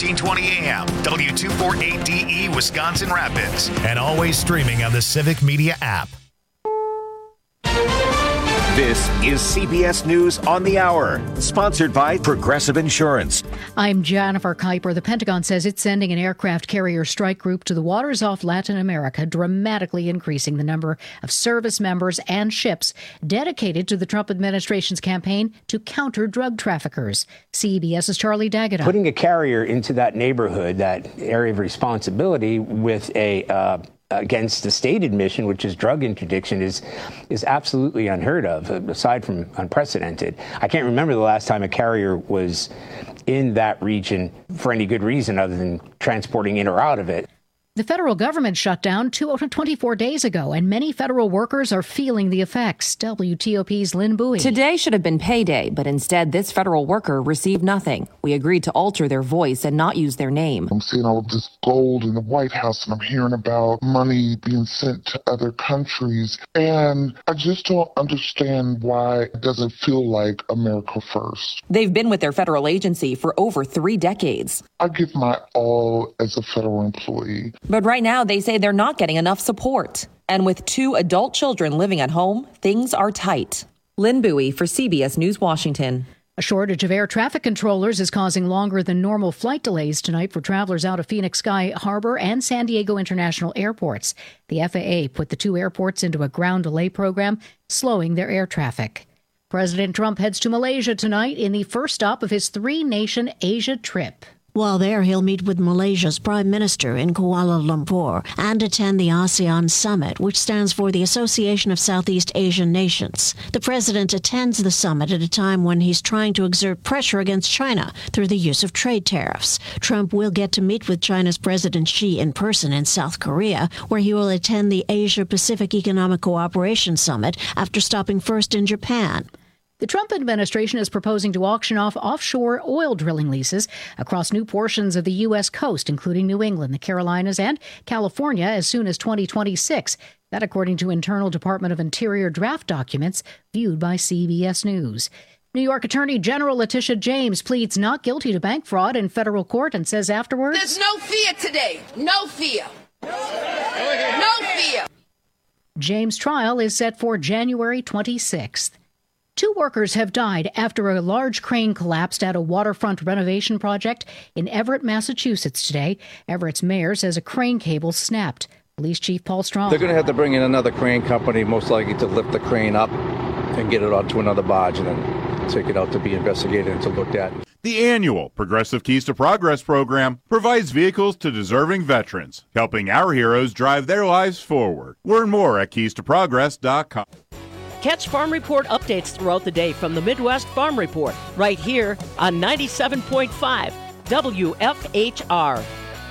1420 AM, W248DE, Wisconsin Rapids. And always streaming on the Civic Media app. This is CBS News on the Hour, sponsored by Progressive Insurance. I'm Jennifer Kuiper. The Pentagon says it's sending an aircraft carrier strike group to the waters off Latin America, dramatically increasing the number of service members and ships dedicated to the Trump administration's campaign to counter drug traffickers. CBS's Charlie D'Agata. Putting a carrier into that neighborhood, that area of responsibility with against the stated mission, which is drug interdiction, is absolutely unheard of, aside from unprecedented. I can't remember the last time a carrier was in that region for any good reason other than transporting in or out of it. The federal government shut down 24 days ago, and many federal workers are feeling the effects. WTOP's Lynn Bowie. Today should have been payday, but instead this federal worker received nothing. We agreed to alter their voice and not use their name. I'm seeing all of this gold in the White House, and I'm hearing about money being sent to other countries, and I just don't understand why it doesn't feel like America first. They've been with their federal agency for over 3 decades. I give my all as a federal employee. But right now, they say they're not getting enough support. And with 2 adult children living at home, things are tight. Lynn Bowie for CBS News, Washington. A shortage of air traffic controllers is causing longer than normal flight delays tonight for travelers out of Phoenix Sky Harbor and San Diego International airports. The FAA put the 2 airports into a ground delay program, slowing their air traffic. President Trump heads to Malaysia tonight in the first stop of his 3-nation Asia trip. While there, he'll meet with Malaysia's Prime Minister in Kuala Lumpur and attend the ASEAN Summit, which stands for the Association of Southeast Asian Nations. The president attends the summit at a time when he's trying to exert pressure against China through the use of trade tariffs. Trump will get to meet with China's President Xi in person in South Korea, where he will attend the Asia-Pacific Economic Cooperation Summit after stopping first in Japan. The Trump administration is proposing to auction off offshore oil drilling leases across new portions of the U.S. coast, including New England, the Carolinas, and California as soon as 2026. That according to internal Department of Interior draft documents viewed by CBS News. New York Attorney General Letitia James pleads not guilty to bank fraud in federal court and says afterwards, "There's no fear today. No fear. No fear." James' trial is set for January 26th. 2 workers have died after a large crane collapsed at a waterfront renovation project in Everett, Massachusetts today. Everett's mayor says a crane cable snapped. Police Chief Paul Strong. They're going to have to bring in another crane company, most likely to lift the crane up and get it onto another barge and then take it out to be investigated and to look at. The annual Progressive Keys to Progress program provides vehicles to deserving veterans, helping our heroes drive their lives forward. Learn more at keystoprogress.com. Catch Farm Report updates throughout the day from the Midwest Farm Report, right here on 97.5 WFHR.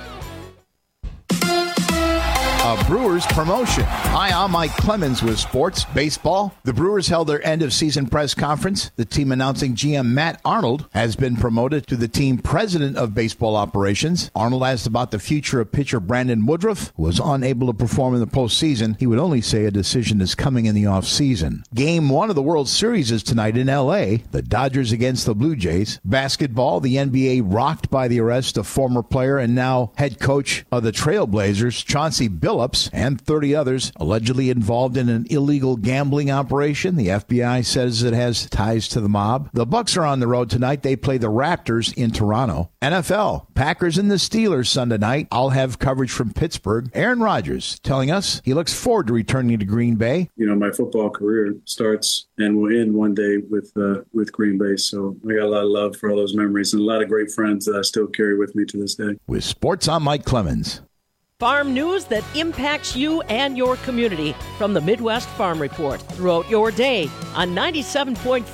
A Brewers promotion. Hi, I'm Mike Clemens with Sports Baseball. The Brewers held their end-of-season press conference. The team announcing GM Matt Arnold has been promoted to the team president of baseball operations. Arnold asked about the future of pitcher Brandon Woodruff, who was unable to perform in the postseason. He would only say a decision is coming in the offseason. Game 1 of the World Series is tonight in L.A., the Dodgers against the Blue Jays. Basketball, the NBA rocked by the arrest of former player and now head coach of the Trailblazers, Chauncey Billups, and 30 others allegedly involved in an illegal gambling operation. The FBI says it has ties to the mob. The Bucks are on the road tonight. They play the Raptors in Toronto. NFL, Packers and the Steelers Sunday night. I'll have coverage from Pittsburgh. Aaron Rodgers telling us he looks forward to returning to Green Bay. You know, my football career starts and will end one day with Green Bay. So I got a lot of love for all those memories and a lot of great friends that I still carry with me to this day. With sports, I'm Mike Clemens. Farm news that impacts you and your community from the Midwest Farm Report throughout your day on 97.5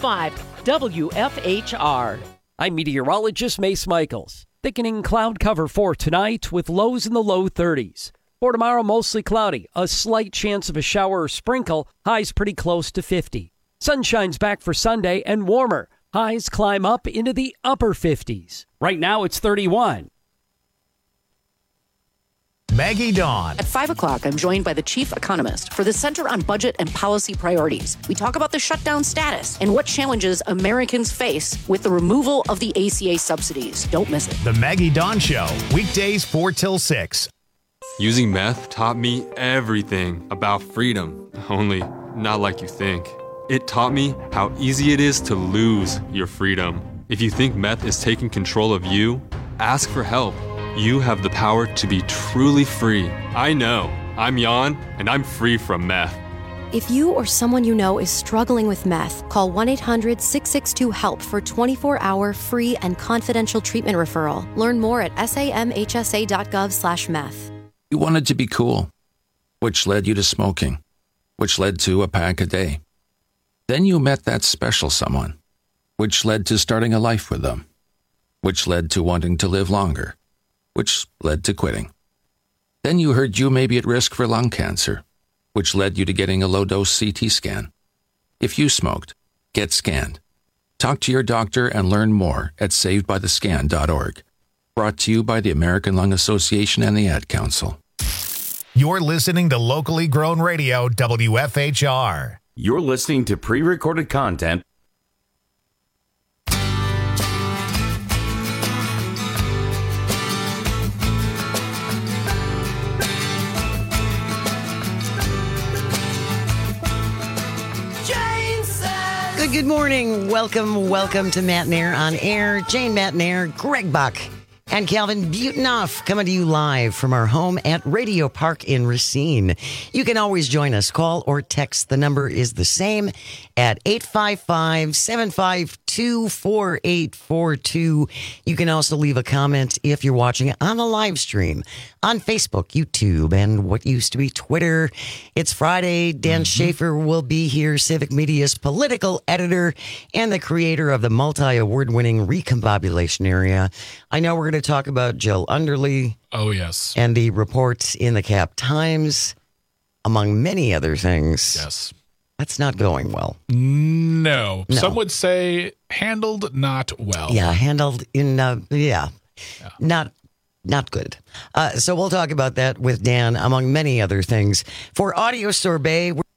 WFHR. I'm meteorologist Mace Michaels. Thickening cloud cover for tonight with lows in the low 30s. For tomorrow, mostly cloudy. A slight chance of a shower or sprinkle. Highs pretty close to 50. Sunshine's back for Sunday and warmer. Highs climb up into the upper 50s. Right now it's 31. Maggie Dawn. At 5 o'clock, I'm joined by the chief economist for the Center on Budget and Policy Priorities. We talk about the shutdown status and what challenges Americans face with the removal of the ACA subsidies. Don't miss it. The Maggie Dawn Show, weekdays 4 till 6. Using meth taught me everything about freedom, only not like you think. It taught me how easy it is to lose your freedom. If you think meth is taking control of you, ask for help. You have the power to be truly free. I know. I'm Jan, and I'm free from meth. If you or someone you know is struggling with meth, call 1-800-662-HELP for 24-hour free and confidential treatment referral. Learn more at samhsa.gov/meth. You wanted to be cool, which led you to smoking, which led to a pack a day. Then you met that special someone, which led to starting a life with them, which led to wanting to live longer, which led to quitting. Then you heard you may be at risk for lung cancer, which led you to getting a low-dose CT scan. If you smoked, get scanned. Talk to your doctor and learn more at savedbythescan.org. Brought to you by the American Lung Association and the Ad Council. You're listening to locally grown radio, WFHR. You're listening to pre-recorded content. Good morning. Welcome to Matt Nair on Air. Jane Matt Nair, Greg Buck, and Calvin Butonoff coming to you live from our home at Radio Park in Racine. You can always join us. Call or text. The number is the same at 855-752-4842. You can also leave a comment if you're watching on the live stream on Facebook, YouTube, and what used to be Twitter. It's Friday. Dan Schaefer will be here, Civic Media's political editor and the creator of the multi-award-winning Recombobulation Area. I know we're going to talk about Jill Underly. Oh, yes. And the reports in the Cap Times, among many other things. Yes. That's not going well. No. Some would say handled not well. Yeah, handled in, not good. So we'll talk about that with Dan, among many other things. For Audio Sorbet, we're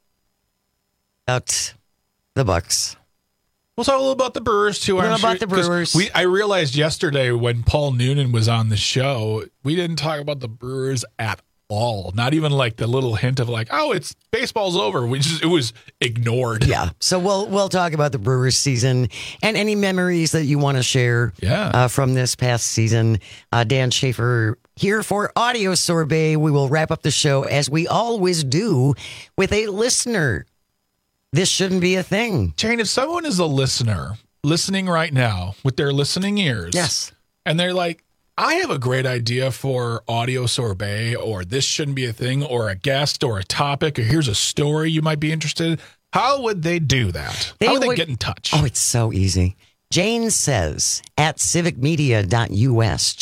about the Bucks. We'll talk a little about the Brewers, too. About the Brewers. I realized yesterday when Paul Noonan was on the show, we didn't talk about the Brewers at all. Not even like the little hint of like, oh, it's baseball's over. It was ignored. Yeah. So we'll talk about the Brewers season and any memories that you want to share from this past season. Dan Schaefer here for Audio Sorbet. We will wrap up the show as we always do with a listener. This shouldn't be a thing. Jane, if someone is a listener listening right now with their listening ears. Yes. And they're like, I have a great idea for Audio Sorbet, or this shouldn't be a thing, or a guest, or a topic, or here's a story you might be interested in. How would they do that? How would they get in touch? Oh, it's so easy. Jane Says at civicmedia.us,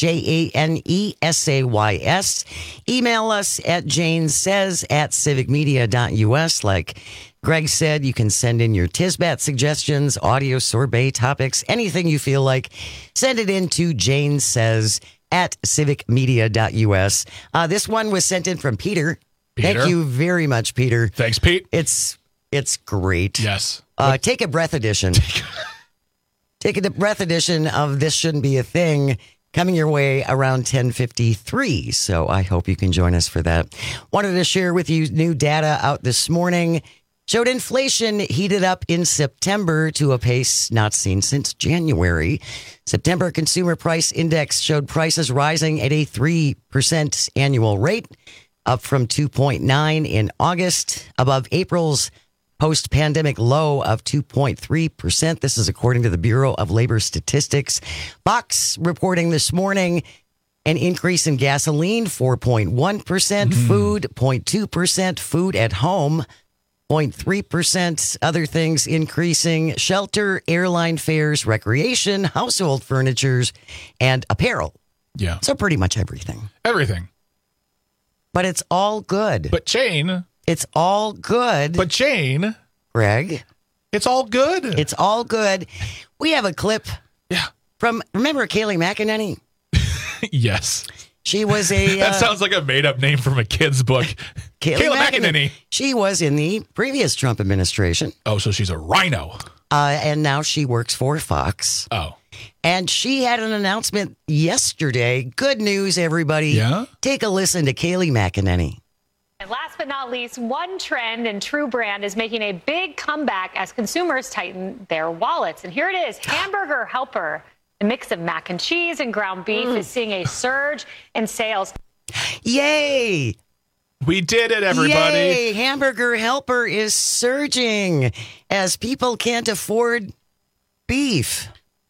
JANESAYS. Email us at janesays@civicmedia.us. Like Greg said, you can send in your Tisbat suggestions, Audio Sorbet topics, anything you feel like. Send it in to Jane Says at civicmedia.us. This one was sent in from Peter. Thank you very much, Peter. Thanks, Pete. It's great. Yes. Take a breath edition. Take a breath edition of This Shouldn't Be a Thing, coming your way around 10:53. So I hope you can join us for that. Wanted to share with you new data out this morning. Showed inflation heated up in September to a pace not seen since January. September Consumer Price Index showed prices rising at a 3% annual rate, up from 2.9 in August, above April's post-pandemic low of 2.3%. This is according to the Bureau of Labor Statistics. Fox reporting this morning an increase in gasoline, 4.1%, food, 0.2%, food at home, 0.3%, other things increasing, shelter, airline fares, recreation, household furnitures, and apparel. Yeah. So pretty much everything. Everything. But it's all good. But Jane... It's all good. But Jane. Greg. It's all good. It's all good. We have a clip. Yeah. From, remember Kayleigh McEnany? Yes. She was a... that sounds like a made-up name from a kid's book. Kayleigh McEnany. She was in the previous Trump administration. Oh, so she's a rhino. And now she works for Fox. Oh. And she had an announcement yesterday. Good news, everybody. Yeah? Take a listen to Kayleigh McEnany. And last but not least, one trend in True Brand is making a big comeback as consumers tighten their wallets. And here it is, Hamburger Helper. The mix of mac and cheese and ground beef is seeing a surge in sales. Yay! We did it, everybody. Yay! Hamburger Helper is surging as people can't afford beef.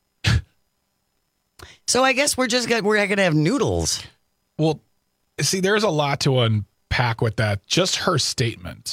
So I guess we're going to have noodles. Well, see, there's a lot to unpack with that. Just her statement.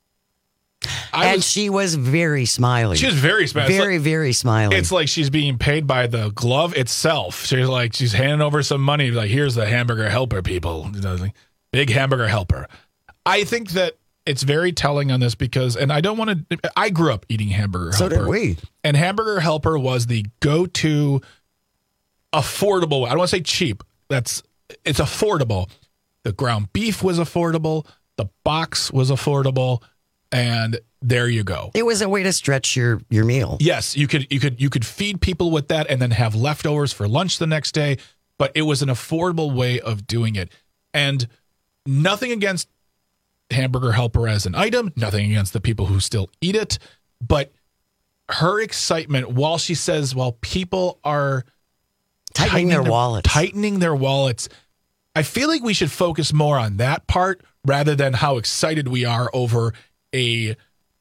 She was very smiley. She was very smiley. Very smiley. It's like she's being paid by the glove itself. She's handing over some money. Like, here's the Hamburger Helper, people. Big Hamburger Helper. I think that it's very telling on this because, and I don't want to, I grew up eating Hamburger Helper. So did we. And Hamburger Helper was the go-to affordable. I don't want to say cheap. It's affordable. The ground beef was affordable. The box was affordable. And there you go. It was a way to stretch your meal. Yes, you could feed people with that and then have leftovers for lunch the next day, but it was an affordable way of doing it. And nothing against Hamburger Helper as an item, nothing against the people who still eat it, but her excitement while people are tightening their wallets, I feel like we should focus more on that part rather than how excited we are over a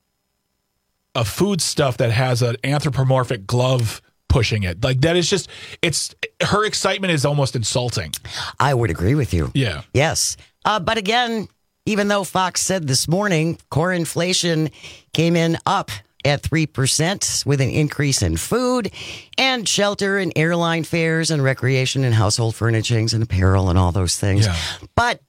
food stuff that has an anthropomorphic glove pushing it. Like that is just, her excitement is almost insulting. I would agree with you. Yeah. Yes. But again, even though Fox said this morning, core inflation came in up at 3% with an increase in food and shelter and airline fares and recreation and household furnishings and apparel and all those things. Yeah. But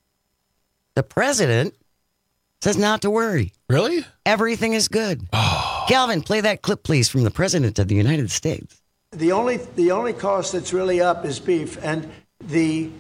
the president says not to worry. Really? Everything is good. Oh. Calvin, play that clip, please, from the President of the United States. The only cost that's really up is beef, and the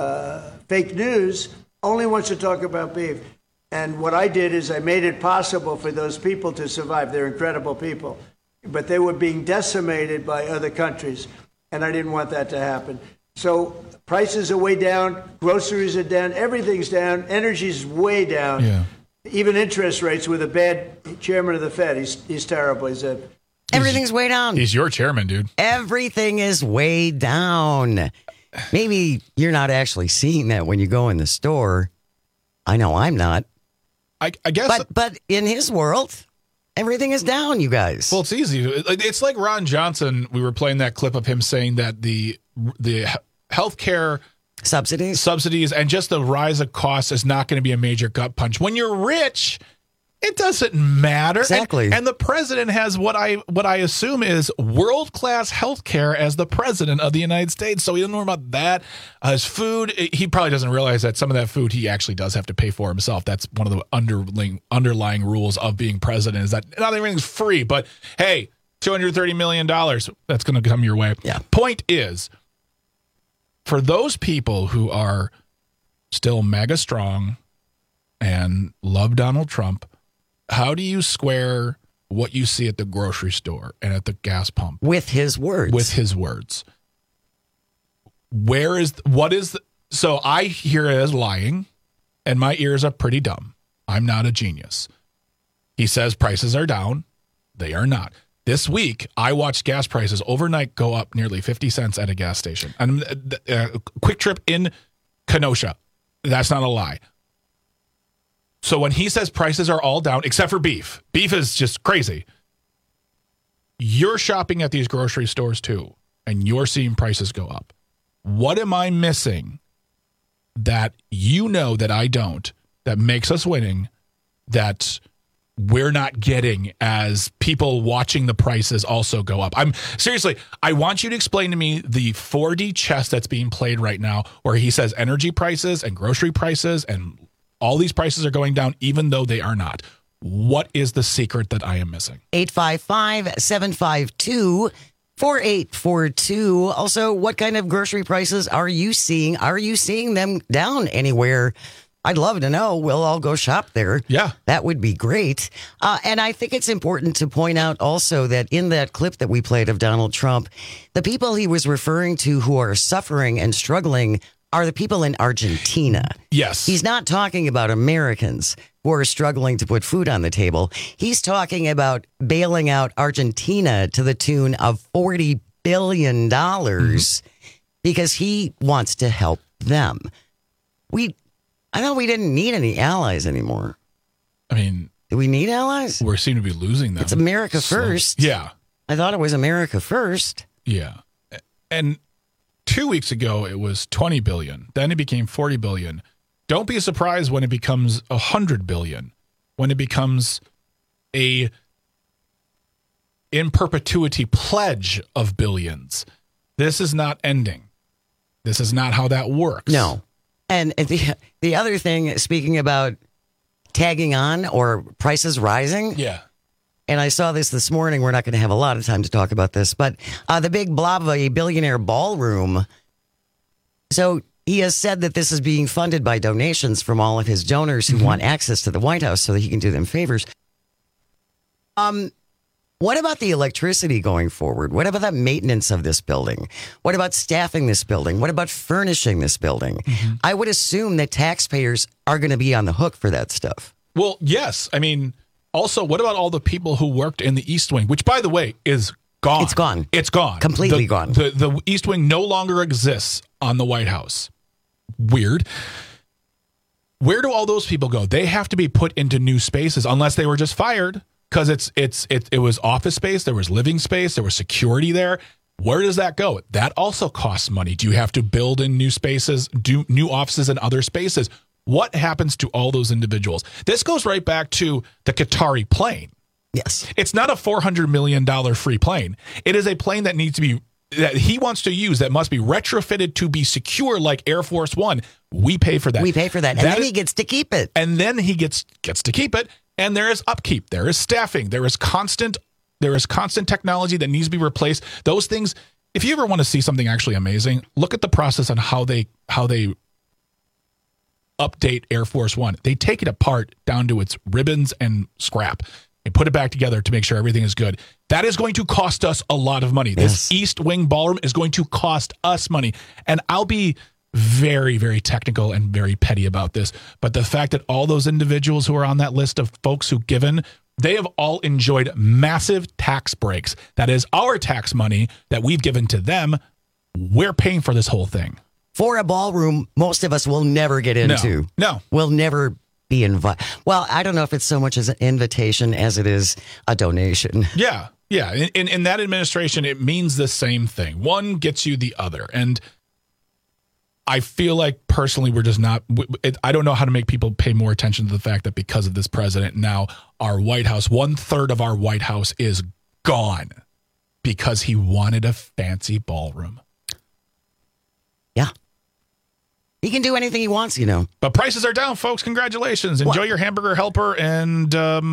fake news only wants to talk about beef. And what I did is I made it possible for those people to survive. They're incredible people. But they were being decimated by other countries, and I didn't want that to happen. So prices are way down, groceries are down, everything's down, energy's way down. Yeah. Even interest rates with a bad chairman of the Fed. He's terrible. Everything's way down. He's your chairman, dude. Everything is way down. Maybe you're not actually seeing that when you go in the store. I know I'm not. I guess. But in his world, everything is down, you guys. Well, it's easy. It's like Ron Johnson. We were playing that clip of him saying that the healthcare subsidies and just the rise of costs is not going to be a major gut punch. When you're rich, it doesn't matter. Exactly. And the president has what I assume is world-class healthcare as the president of the United States. So he doesn't know about that. His food, he probably doesn't realize that some of that food he actually does have to pay for himself. That's one of the underlying rules of being president is that not everything's free. But hey, $230 million, that's going to come your way. Yeah. Point is, for those people who are still mega strong and love Donald Trump, how do you square what you see at the grocery store and at the gas pump with his words? So I hear it as lying, and my ears are pretty dumb. I'm not a genius. He says prices are down. They are not. This week, I watched gas prices overnight go up nearly 50 cents at a gas station. And Quick Trip in Kenosha. That's not a lie. So when he says prices are all down, except for beef is just crazy. You're shopping at these grocery stores too, and you're seeing prices go up. What am I missing that you know that I don't, that makes us winning, that we're not getting as people watching the prices also go up? I want you to explain to me the 4D chess that's being played right now where he says energy prices and grocery prices and all these prices are going down even though they are not. What is the secret that I am missing? 855-752-9232. 4842. Also, what kind of grocery prices are you seeing? Are you seeing them down anywhere? I'd love to know. We'll all go shop there. Yeah. That would be great. And I think it's important to point out also that in that clip that we played of Donald Trump, the people he was referring to who are suffering and struggling are the people in Argentina. Yes. He's not talking about Americans who are struggling to put food on the table. He's talking about bailing out Argentina to the tune of $40 billion because he wants to help them. I thought we didn't need any allies anymore. I mean, do we need allies? We seem to be losing them. It's America first. Yeah. I thought it was America first. Yeah. And 2 weeks ago, it was $20 billion. Then it became $40 billion. Don't be surprised when it becomes $100 billion, when it becomes a in perpetuity pledge of billions. This is not ending. This is not how that works. No. And the other thing, speaking about tagging on or prices rising. Yeah. And I saw this morning. We're not going to have a lot of time to talk about this, but the big blob of a billionaire ballroom. So he has said that this is being funded by donations from all of his donors who want access to the White House so that he can do them favors. What about the electricity going forward? What about the maintenance of this building? What about staffing this building? What about furnishing this building? I would assume that taxpayers are going to be on the hook for that stuff. Well, yes. I mean, also, what about all the people who worked in the East Wing, which, by the way, is gone? It's gone. It's gone. Completely gone. The East Wing no longer exists on the White House. Weird. Where do all those people go? They have to be put into new spaces unless they were just fired. Because it was office space, there was living space, there was security there. Where does that go? That also costs money. Do you have to build in new spaces, do new offices in other spaces? What happens to all those individuals? This goes right back to the Qatari plane. Yes. It's not a $400 million free plane. It is a plane that needs to be, that he wants to use, that must be retrofitted to be secure like Air Force One. We pay for that. We pay for that. And then he gets to keep it. And then he gets to keep it. And there is upkeep, there is staffing, there is constant technology that needs to be replaced. Those things, if you ever want to see something actually amazing, look at the process on how they update Air Force One. They take it apart down to its ribbons and scrap and put it back together to make sure everything is good. That is going to cost us a lot of money. This East Wing ballroom is going to cost us money. And I'll be very, very technical and very petty about this. But the fact that all those individuals who are on that list of folks who've given, they have all enjoyed massive tax breaks. That is our tax money that we've given to them. We're paying for this whole thing. For a ballroom, most of us will never get into. No. We'll never be invited. Well, I don't know if it's so much as an invitation as it is a donation. Yeah. Yeah. In that administration, it means the same thing. One gets you the other. And I feel like personally we're just not, I don't know how to make people pay more attention to the fact that because of this president, now our White House, 1/3 of our White House is gone because he wanted a fancy ballroom. Yeah. He can do anything he wants, you know. But prices are down, folks. Congratulations. Enjoy your hamburger helper and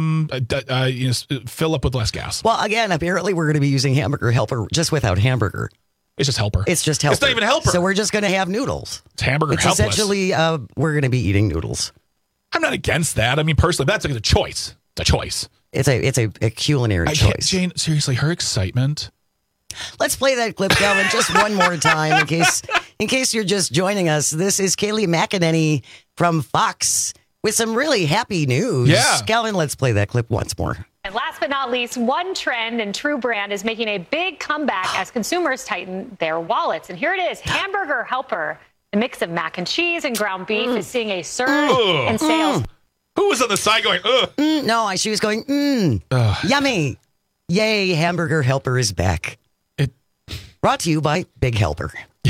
fill up with less gas. Well, again, apparently we're going to be using hamburger helper just without hamburger. It's just helper. It's just helper. It's not even helper. So we're just going to have noodles. It's hamburger helpless. Essentially, we're going to be eating noodles. I'm not against that. I mean, personally, that's a choice. It's a choice. It's a culinary choice. Jane, seriously, her excitement. Let's play that clip, Calvin, just one more time in case you're just joining us. This is Kayleigh McEnany from Fox with some really happy news. Yeah. Calvin, let's play that clip once more. And last but not least, one trend in True Brand is making a big comeback as consumers tighten their wallets. And here it is, Hamburger Helper. The mix of mac and cheese and ground beef is seeing a surge in sales. Who was on the side going, ugh? No, she was going, yummy. Yay, Hamburger Helper is back. Brought to you by Big Helper.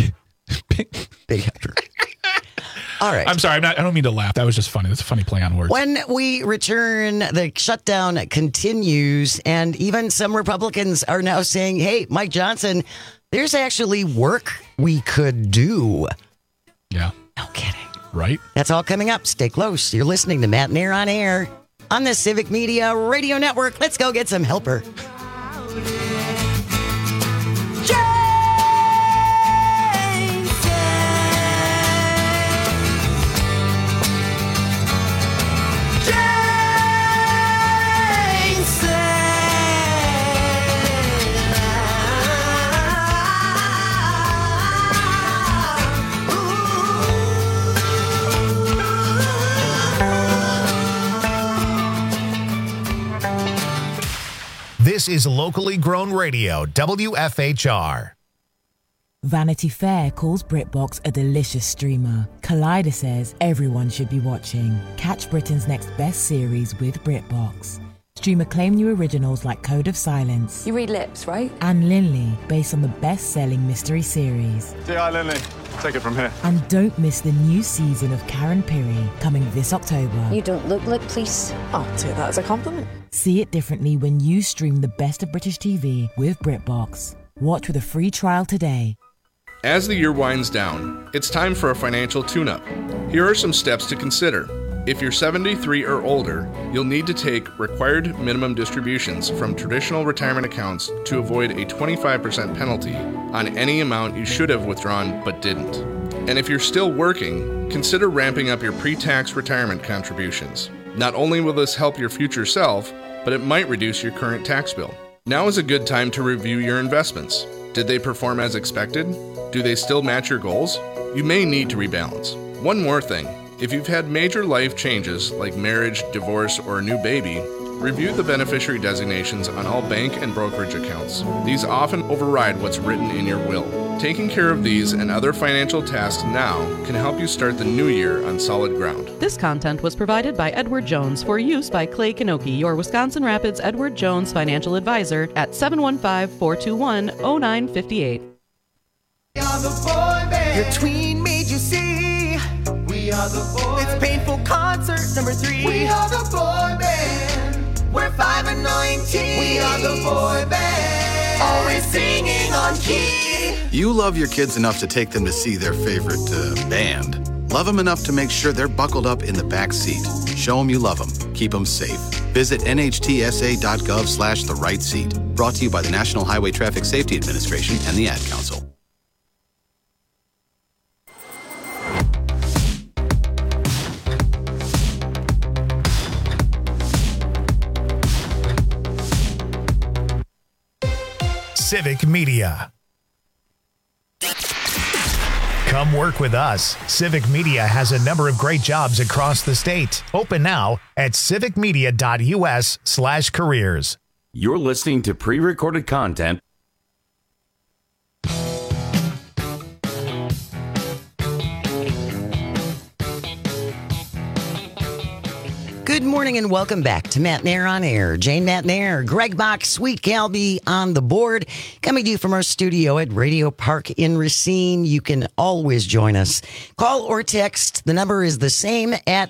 Big Helper. All right. I'm sorry. I don't mean to laugh. That was just funny. That's a funny play on words. When we return, the shutdown continues, and even some Republicans are now saying, hey, Mike Johnson, there's actually work we could do. Yeah. No kidding. Right? That's all coming up. Stay close. You're listening to Matt and Air on Air on the Civic Media Radio Network. Let's go get some helper. This is locally grown radio, WFHR. Vanity Fair calls BritBox a delicious streamer. Collider says everyone should be watching. Catch Britain's next best series with BritBox. Stream acclaimed new originals like Code of Silence. You read lips, right? And Linley, based on the best-selling mystery series. Hi, Linley. Take it from here. And don't miss the new season of Karen Piri, coming this October. You don't look like police. I'll take that as a compliment. See it differently when you stream the best of British TV with BritBox. Watch with a free trial today. As the year winds down, it's time for a financial tune-up. Here are some steps to consider. If you're 73 or older, you'll need to take required minimum distributions from traditional retirement accounts to avoid a 25% penalty on any amount you should have withdrawn but didn't. And if you're still working, consider ramping up your pre-tax retirement contributions. Not only will this help your future self, but it might reduce your current tax bill. Now is a good time to review your investments. Did they perform as expected? Do they still match your goals? You may need to rebalance. One more thing. If you've had major life changes like marriage, divorce, or a new baby, review the beneficiary designations on all bank and brokerage accounts. These often override what's written in your will. Taking care of these and other financial tasks now can help you start the new year on solid ground. This content was provided by Edward Jones for use by Clay Kanoki, your Wisconsin Rapids Edward Jones financial advisor at 715-421-0958. Your tween made you see. We are the boy. It's Painful Concert number 3. We are the boy band. We're 5 and 19. We are the boy band. Always singing on key. You love your kids enough to take them to see their favorite band. Love them enough to make sure they're buckled up in the back seat. Show them you love them. Keep them safe. Visit nhtsa.gov/the right seat. Brought to you by the National Highway Traffic Safety Administration and the Ad Council. Civic Media. Come work with us. Civic Media has a number of great jobs across the state. Open now at civicmedia.us/careers. You're listening to pre-recorded content. Good morning and welcome back to Matt Nair on Air. Jane Matt Nair, Greg Bach, Sweet Calby on the board. Coming to you from our studio at Radio Park in Racine. You can always join us. Call or text. The number is the same at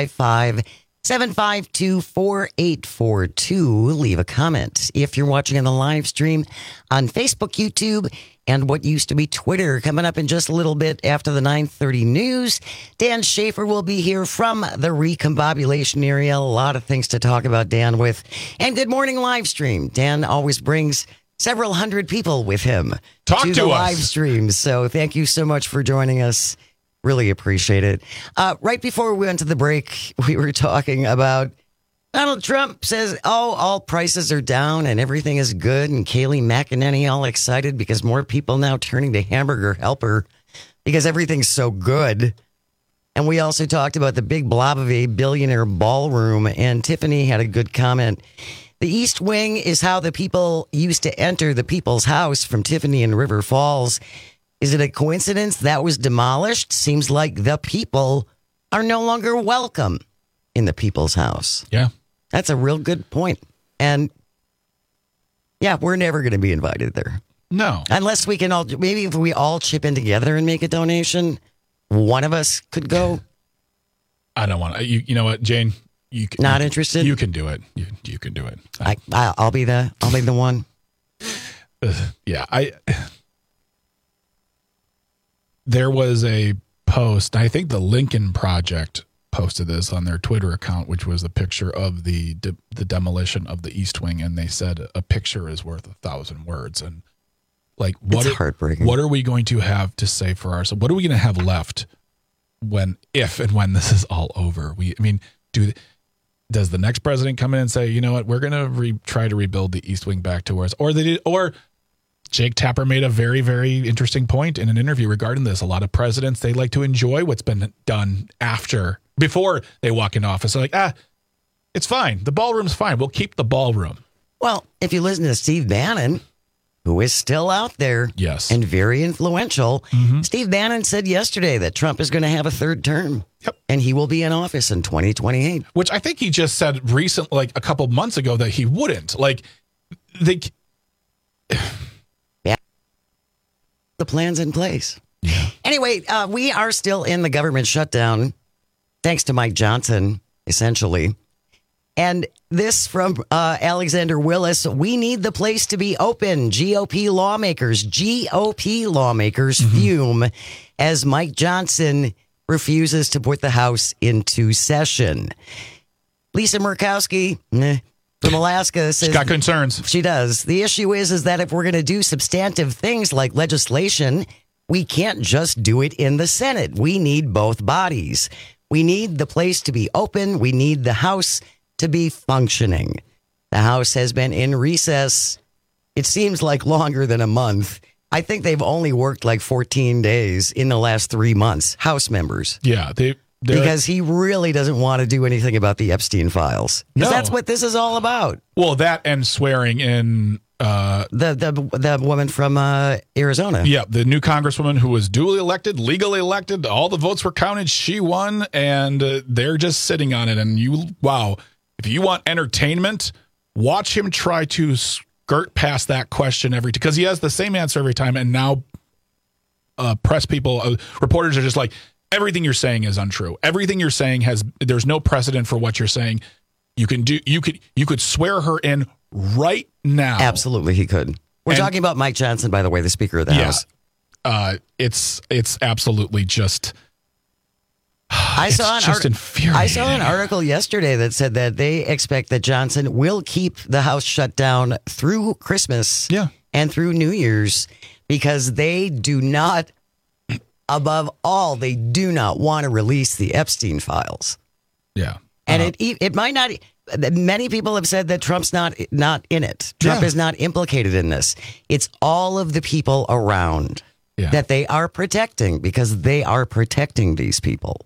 855-752-4842. Leave a comment. If you're watching on the live stream on Facebook, YouTube, and what used to be Twitter. Coming up in just a little bit after the 9:30 news, Dan Schaefer will be here from the recombobulation area. A lot of things to talk about, Dan, with. And good morning live stream. Dan always brings several hundred people with him to the live stream. So thank you so much for joining us. Really appreciate it. Right before we went to the break, we were talking about Donald Trump says, all prices are down and everything is good. And Kayleigh McEnany all excited because more people now turning to Hamburger Helper because everything's so good. And we also talked about the big blob of a billionaire ballroom. And Tiffany had a good comment. The East Wing is how the people used to enter the people's house from Tiffany in River Falls. Is it a coincidence that was demolished? Seems like the people are no longer welcome in the people's house. Yeah. That's a real good point. And yeah, we're never going to be invited there. No. Unless we can all, maybe if we all chip in together and make a donation, one of us could go. I don't want to. You know what, Jane? You can, Not interested? You can do it. You can do it. I'll be the one. Yeah. There was a post, I think the Lincoln Project posted this on their Twitter account, which was a picture of the demolition of the East Wing, and they said a picture is worth 1,000 words. And like, it's heartbreaking. What are we going to have to say for ourselves? What are we going to have left if and when this is all over? Does the next president come in and say, you know what, we're going to try to rebuild the East Wing back to where it's, or Jake Tapper made a very, very interesting point in an interview regarding this. A lot of presidents, they like to enjoy what's been done before they walk in office. They're like, it's fine. The ballroom's fine. We'll keep the ballroom. Well, if you listen to Steve Bannon, who is still out there and very influential, Steve Bannon said yesterday that Trump is going to have a third term. And he will be in office in 2028. Which I think he just said recently, like a couple months ago, that he wouldn't. Like, yeah. The plan's in place. Yeah. Anyway, we are still in the government shutdown, thanks to Mike Johnson, essentially. And this from Alexander Willis: we need the place to be open. GOP lawmakers fume as Mike Johnson refuses to put the House into session. Lisa Murkowski from Alaska says... She's got concerns. She does. The issue is that if we're going to do substantive things like legislation, we can't just do it in the Senate. We need both bodies. We need the place to be open. We need the House to be functioning. The House has been in recess, it seems like longer than a month. I think they've only worked like 14 days in the last 3 months, House members. Yeah, because he really doesn't want to do anything about the Epstein files. Because that's what this is all about. Well, that and swearing in... the woman from Arizona. Yeah, the new congresswoman who was duly elected, legally elected. All the votes were counted. She won, and they're just sitting on it. And if you want entertainment, watch him try to skirt past that question because he has the same answer every time. And now press people, reporters are just like, everything you're saying is untrue. Everything you're saying there's no precedent for what you're saying. You could swear her in right now. Absolutely, he could. We're talking about Mike Johnson, by the way, the Speaker of the House. It's absolutely just... I saw an article yesterday that said that they expect that Johnson will keep the House shut down through Christmas and through New Year's because they do not, above all, they do not want to release the Epstein files. Yeah. And it might not... Many people have said that Trump's not in it. Trump is not implicated in this. It's all of the people around that they are protecting because they are protecting these people.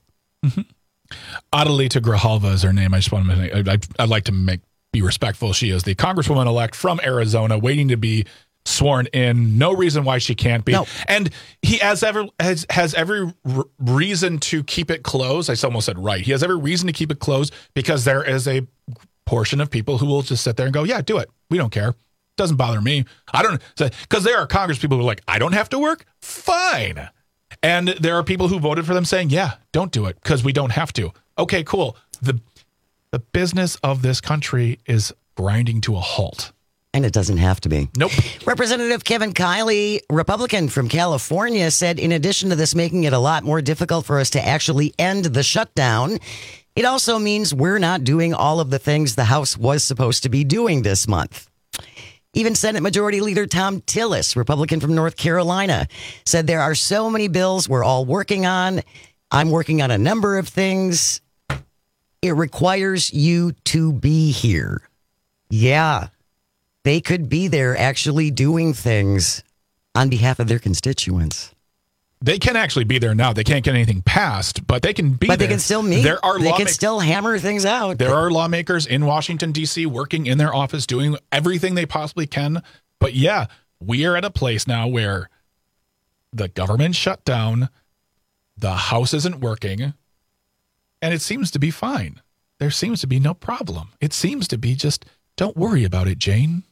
Adalita Grijalva is her name. I just want to I'd like to be respectful. She is the congresswoman-elect from Arizona waiting to be sworn in. No reason why she can't be. No. And he has every reason to keep it closed. I almost said right. He has every reason to keep it closed because there is a portion of people who will just sit there and go, yeah, do it. We don't care. It doesn't bother me. Because there are Congress people who are like, I don't have to work? Fine. And there are people who voted for them saying, yeah, don't do it because we don't have to. Okay, cool. The business of this country is grinding to a halt. And it doesn't have to be. Nope. Representative Kevin Kiley, Republican from California, said in addition to this making it a lot more difficult for us to actually end the shutdown, it also means we're not doing all of the things the House was supposed to be doing this month. Even Senate Majority Leader Tom Tillis, Republican from North Carolina, said there are so many bills we're all working on. I'm working on a number of things. It requires you to be here. Yeah. They could be there actually doing things on behalf of their constituents. They can actually be there now. They can't get anything passed, but they can be there. But they can still meet. They can still hammer things out. There are lawmakers in Washington, D.C. working in their office, doing everything they possibly can. But yeah, we are at a place now where the government shut down, the House isn't working, and it seems to be fine. There seems to be no problem. It seems to be just, don't worry about it, Jane.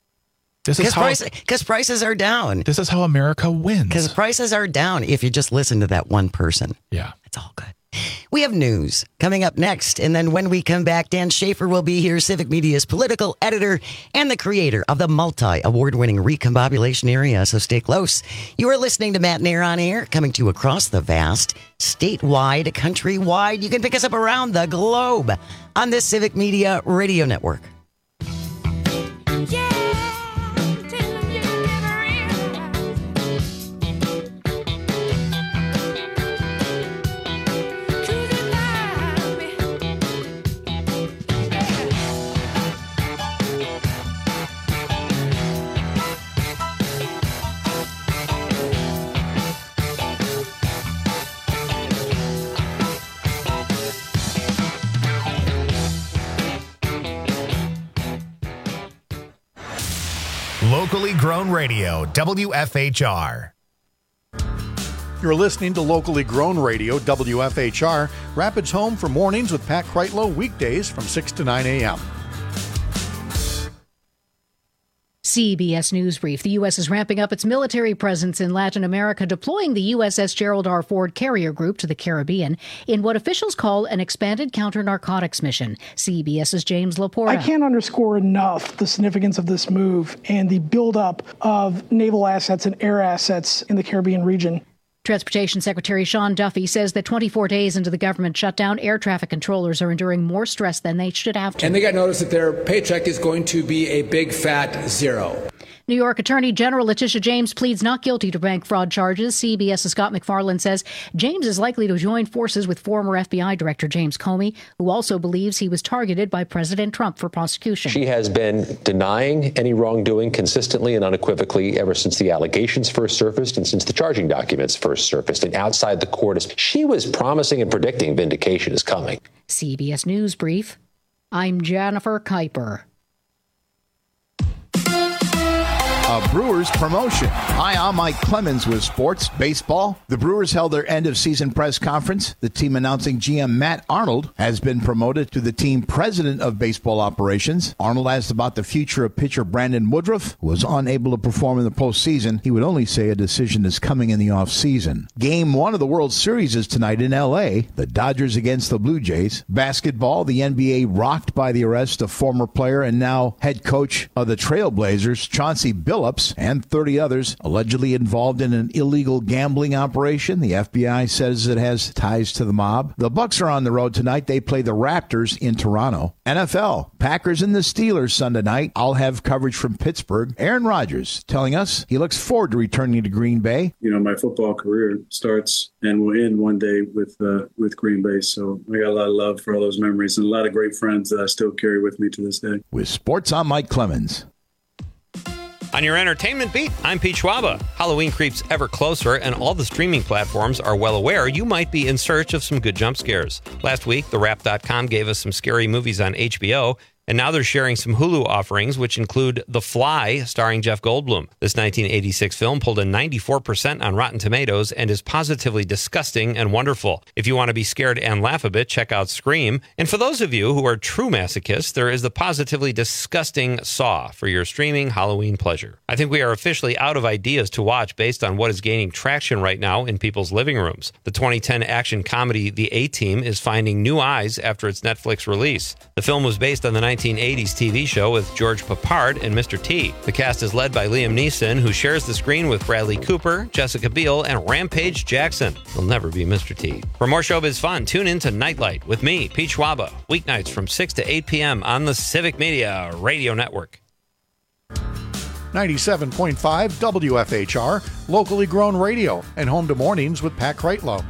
Because prices are down. This is how America wins. Because prices are down if you just listen to that one person. Yeah. It's all good. We have news coming up next. And then when we come back, Dan Schaefer will be here, Civic Media's political editor and the creator of the multi-award-winning Recombobulation Area. So stay close. You are listening to Matt and Air on Air, coming to you across the vast, statewide, countrywide. You can pick us up around the globe on this Civic Media radio network. Locally grown radio, WFHR. You're listening to Locally Grown Radio, WFHR, Rapids home for mornings with Pat Kreitlow, weekdays from 6 to 9 a.m. CBS News Brief. The U.S. is ramping up its military presence in Latin America, deploying the USS Gerald R. Ford carrier group to the Caribbean in what officials call an expanded counter-narcotics mission. CBS's James Laporta. I can't underscore enough the significance of this move and the buildup of naval assets and air assets in the Caribbean region. Transportation Secretary Sean Duffy says that 24 days into the government shutdown, air traffic controllers are enduring more stress than they should have to. And they got notice that their paycheck is going to be a big fat zero. New York Attorney General Letitia James pleads not guilty to bank fraud charges. CBS's Scott McFarland says James is likely to join forces with former FBI Director James Comey, who also believes he was targeted by President Trump for prosecution. She has been denying any wrongdoing consistently and unequivocally ever since the allegations first surfaced and since the charging documents first surfaced. And outside the court, she was promising and predicting vindication is coming. CBS News Brief. I'm Jennifer Kuiper. A Brewers promotion. Hi, I'm Mike Clemens with sports, baseball. The Brewers held their end-of-season press conference. The team announcing GM Matt Arnold has been promoted to the team president of baseball operations. Arnold asked about the future of pitcher Brandon Woodruff, who was unable to perform in the postseason. He would only say a decision is coming in the offseason. Game 1 of the World Series is tonight in L.A., the Dodgers against the Blue Jays. Basketball, the NBA rocked by the arrest of former player and now head coach of the Trailblazers, Chauncey Billups, and 30 others allegedly involved in an illegal gambling operation. The FBI says it has ties to the mob. The Bucks are on the road tonight. They play the Raptors in Toronto. NFL, Packers and the Steelers Sunday night. I'll have coverage from Pittsburgh. Aaron Rodgers telling us he looks forward to returning to Green Bay. You know, my football career starts and will end one day with Green Bay. So I got a lot of love for all those memories and a lot of great friends that I still carry with me to this day. With sports, I'm Mike Clemens. On your entertainment beat, I'm Pete Schwaba. Halloween creeps ever closer, and all the streaming platforms are well aware you might be in search of some good jump scares. Last week, TheWrap.com gave us some scary movies on HBO, and now they're sharing some Hulu offerings, which include The Fly, starring Jeff Goldblum. This 1986 film pulled a 94% on Rotten Tomatoes and is positively disgusting and wonderful. If you want to be scared and laugh a bit, check out Scream. And for those of you who are true masochists, there is the positively disgusting Saw for your streaming Halloween pleasure. I think we are officially out of ideas to watch based on what is gaining traction right now in people's living rooms. The 2010 action comedy The A-Team is finding new eyes after its Netflix release. The film was based on the 1980s TV show with George Papard and Mr. T. The cast is led by Liam Neeson, who shares the screen with Bradley Cooper, Jessica Biel, and Rampage Jackson. He'll never be Mr. T. For more showbiz fun, tune in to Nightlight with me, Pete Schwaba, weeknights from 6 to 8 p.m. on the Civic Media Radio Network. 97.5 WFHR, locally grown radio, and home to mornings with Pat Kreitlow.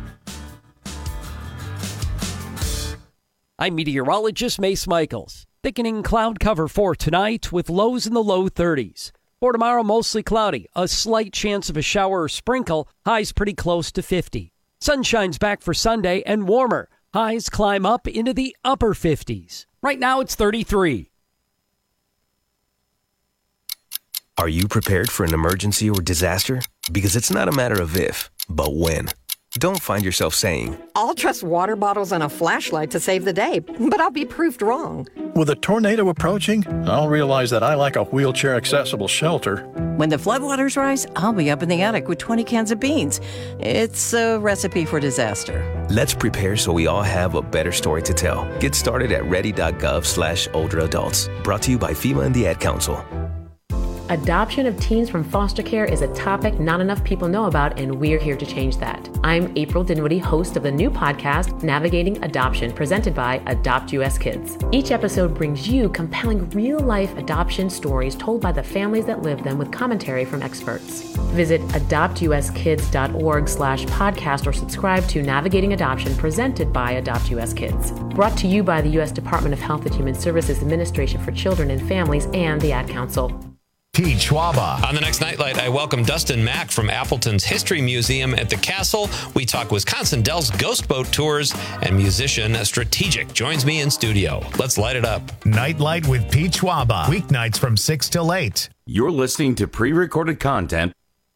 I'm meteorologist Mace Michaels. Thickening cloud cover for tonight with lows in the low 30s. For tomorrow, mostly cloudy. A slight chance of a shower or sprinkle. Highs pretty close to 50. Sunshine's back for Sunday and warmer. Highs climb up into the upper 50s. Right now, it's 33. Are you prepared for an emergency or disaster? Because it's not a matter of if, but when. Don't find yourself saying, I'll trust water bottles and a flashlight to save the day, but I'll be proved wrong. With a tornado approaching, I'll realize that I lack a wheelchair-accessible shelter. When the floodwaters rise, I'll be up in the attic with 20 cans of beans. It's a recipe for disaster. Let's prepare so we all have a better story to tell. Get started at ready.gov/older adults. Brought to you by FEMA and the Ad Council. Adoption of teens from foster care is a topic not enough people know about, and we're here to change that. I'm April Dinwiddie, host of the new podcast, Navigating Adoption, presented by Adopt US Kids. Each episode brings you compelling real-life adoption stories told by the families that live them with commentary from experts. Visit adoptuskids.org/podcast or subscribe to Navigating Adoption, presented by Adopt US Kids. Brought to you by the U.S. Department of Health and Human Services Administration for Children and Families and the Ad Council. Pete Schwaba. On the next Nightlight, I welcome Dustin Mack from Appleton's History Museum at the Castle. We talk Wisconsin Dells Ghost Boat Tours, and musician Strategic joins me in studio. Let's light it up. Nightlight with Pete Schwaba. Weeknights from 6 till 8. You're listening to pre-recorded content.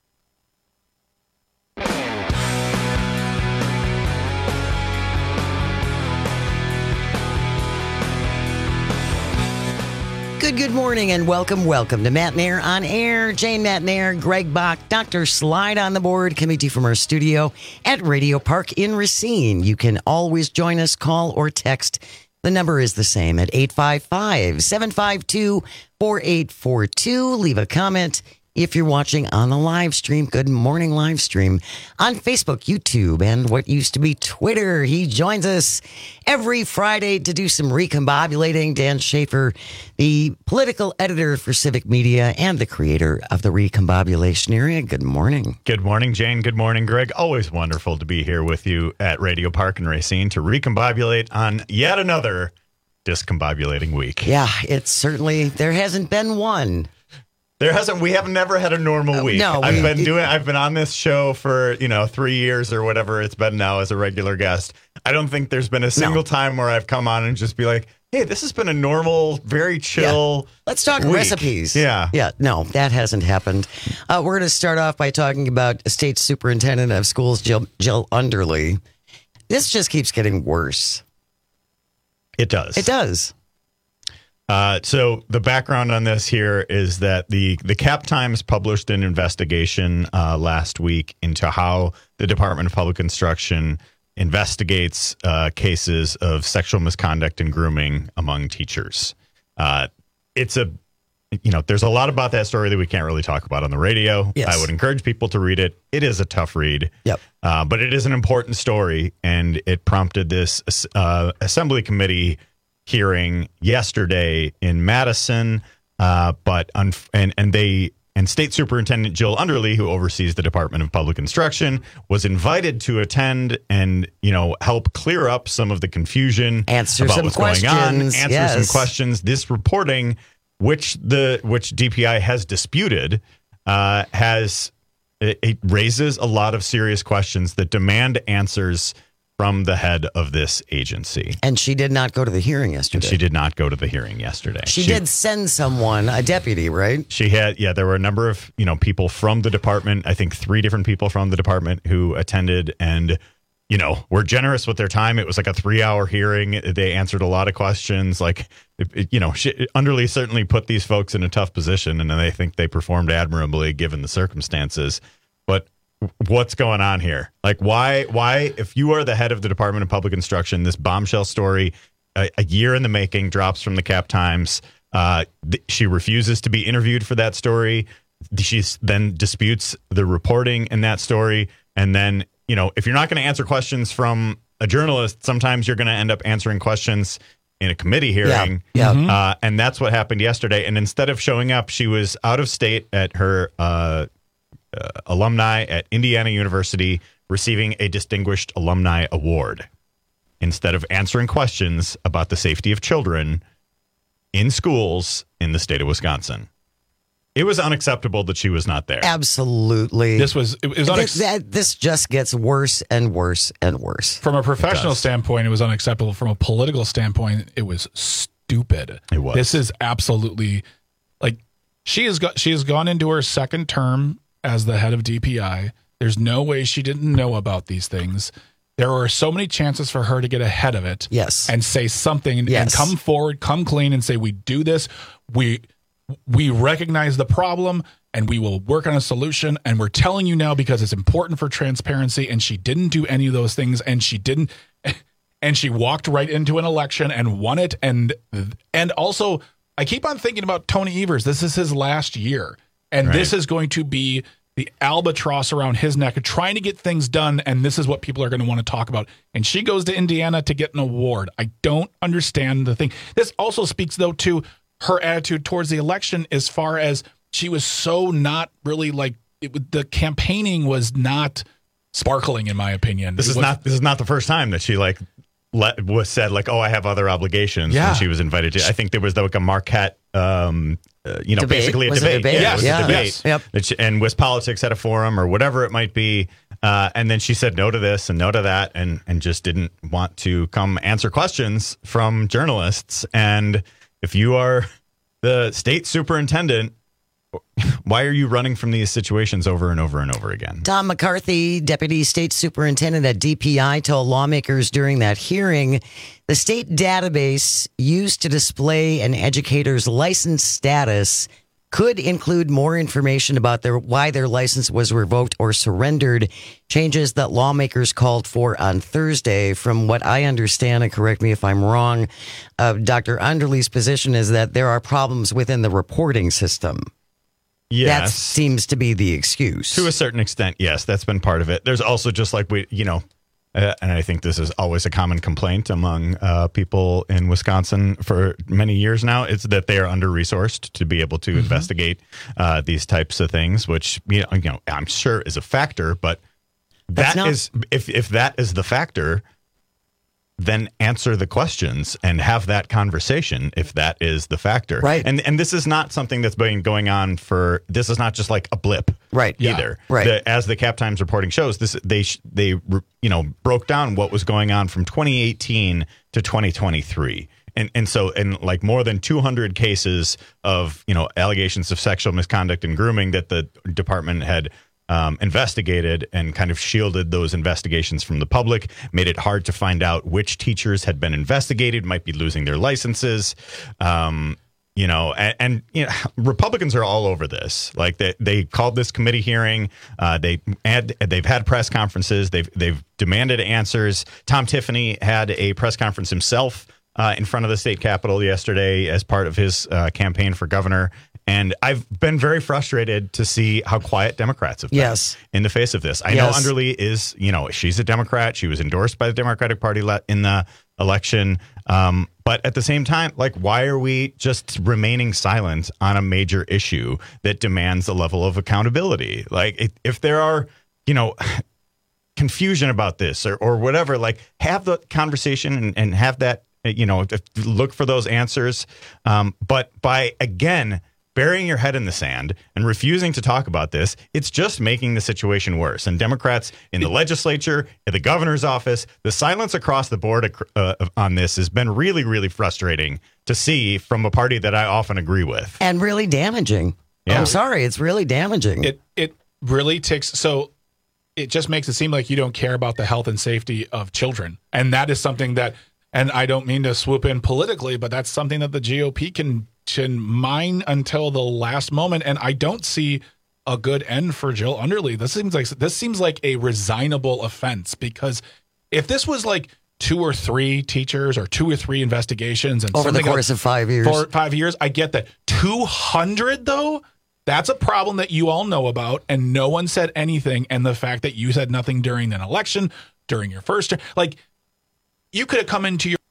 Good morning and welcome to Matt Nair on Air. Jane Matt Nair, Greg Bach, Dr. Slide on the board, coming to you from our studio at Radio Park in Racine. You can always join us, call or text. The number is the same at 855-752-4842. Leave a comment. If you're watching on the live stream, good morning live stream on Facebook, YouTube, and what used to be Twitter. He joins us every Friday to do some recombobulating. Dan Schaefer, the political editor for Civic Media and the creator of the Recombobulation Area. Good morning. Good morning, Jane. Good morning, Greg. Always wonderful to be here with you at Radio Park in Racine to recombobulate on yet another discombobulating week. Yeah, it's certainly, there hasn't been one. There hasn't. We have never had a normal week. No, I've been on this show for 3 years or whatever it's been now as a regular guest. I don't think there's been a single time where I've come on and just be like, "Hey, this has been a normal, very chill." Yeah. Let's talk week. recipes. Yeah. No, that hasn't happened. We're going to start off by talking about State Superintendent of Schools Jill Underly. This just keeps getting worse. It does. It does. So the background on this here is that the Cap Times published an investigation last week into how the Department of Public Instruction investigates cases of sexual misconduct and grooming among teachers. There's a lot about that story that we can't really talk about on the radio. Yes. I would encourage people to read it. It is a tough read. Yep. But it is an important story, and it prompted this Assembly Committee hearing yesterday in Madison, and State Superintendent Jill Underly, who oversees the Department of Public Instruction, was invited to attend and help clear up some of the confusion, answer about some what's questions, going on, answer yes. some questions. This reporting, which DPI has disputed, it raises a lot of serious questions that demand answers from the head of this agency. And she did not go to the hearing yesterday. She did send someone, a deputy, right? She had, there were a number of, people from the department, I think 3 different people from the department who attended and, were generous with their time. It was like a 3-hour hearing. They answered a lot of questions. Underly certainly put these folks in a tough position, and I think they performed admirably given the circumstances. But what's going on here? Why, if you are the head of the Department of Public Instruction, this bombshell story, a year in the making, drops from the Cap Times. She refuses to be interviewed for that story. She then disputes the reporting in that story. And then, if you're not going to answer questions from a journalist, sometimes you're going to end up answering questions in a committee hearing. Yeah. And that's what happened yesterday. And instead of showing up, she was out of state at her alumni at Indiana University receiving a Distinguished Alumni Award instead of answering questions about the safety of children in schools in the state of Wisconsin. It was unacceptable that she was not there. Absolutely. This just gets worse and worse and worse. From a professional standpoint, it was unacceptable. From a political standpoint, it was stupid. It was. This is absolutely she has gone into her second term as the head of DPI. There's no way she didn't know about these things. There are so many chances for her to get ahead of it. Yes. And say something and come forward, come clean and say, we do this. We recognize the problem and we will work on a solution. And we're telling you now because it's important for transparency. And she didn't do any of those things. And she walked right into an election and won it. And also, I keep on thinking about Tony Evers. This is his last year. And This is going to be the albatross around his neck of trying to get things done. And this is what people are going to want to talk about. And she goes to Indiana to get an award. I don't understand the thing. This also speaks, though, to her attitude towards the election as far as she was so not really the campaigning was not sparkling, in my opinion. This is not the first time that she was said oh, I have other obligations when she was invited to. I think there was a Marquette debate. Basically a was debate. It a debate? Yeah, it was a debate. Yes. Yep. And WisPolitics had a forum or whatever it might be. And then she said no to this and no to that and just didn't want to come answer questions from journalists. And if you are the state superintendent why are you running from these situations over and over and over again? Tom McCarthy, Deputy State Superintendent at DPI, told lawmakers during that hearing the state database used to display an educator's license status could include more information about why their license was revoked or surrendered, changes that lawmakers called for on Thursday. From what I understand, and correct me if I'm wrong, Dr. Underly's position is that there are problems within the reporting system. Yes. That seems to be the excuse. To a certain extent, yes, that's been part of it. There's also just like and I think this is always a common complaint among people in Wisconsin for many years now. It's that they are under-resourced to be able to investigate these types of things, which I'm sure is a factor. But if that is the factor, then answer the questions and have that conversation if that is the factor. Right. And this is not something that's been going on this is not just like a blip. Right. Either. Yeah. Right. As the Cap Times reporting shows, they broke down what was going on from 2018 to 2023. And so like more than 200 cases of, allegations of sexual misconduct and grooming that the department had investigated and kind of shielded those investigations from the public, made it hard to find out which teachers had been investigated, might be losing their licenses. Republicans are all over this. Like they called this committee hearing. They've had press conferences. They've demanded answers. Tom Tiffany had a press conference himself in front of the state capitol yesterday as part of his campaign for governor. And I've been very frustrated to see how quiet Democrats have been in the face of this. I know Underly is, she's a Democrat. She was endorsed by the Democratic Party in the election. But at the same time, like, why are we just remaining silent on a major issue that demands a level of accountability? Like, if there are, confusion about this or whatever, like, have the conversation and have that, look for those answers. But by, again, burying your head in the sand and refusing to talk about this, it's just making the situation worse. And Democrats in the legislature, in the governor's office, the silence across the board on this has been really, really frustrating to see from a party that I often agree with. And really damaging. Yeah. I'm sorry, it's really damaging. It really takes... So it just makes it seem like you don't care about the health and safety of children. And that is something that... And I don't mean to swoop in politically, but that's something that the GOP can mine until the last moment. And I don't see a good end for Jill Underly. This seems like a resignable offense, because if this was like 2 or 3 teachers or 2 or 3 investigations and over the course of 5 years, 5 years, I get that. 200 though, that's a problem that you all know about, and no one said anything. And the fact that you said nothing during an election, during your first term, like, you could have come into your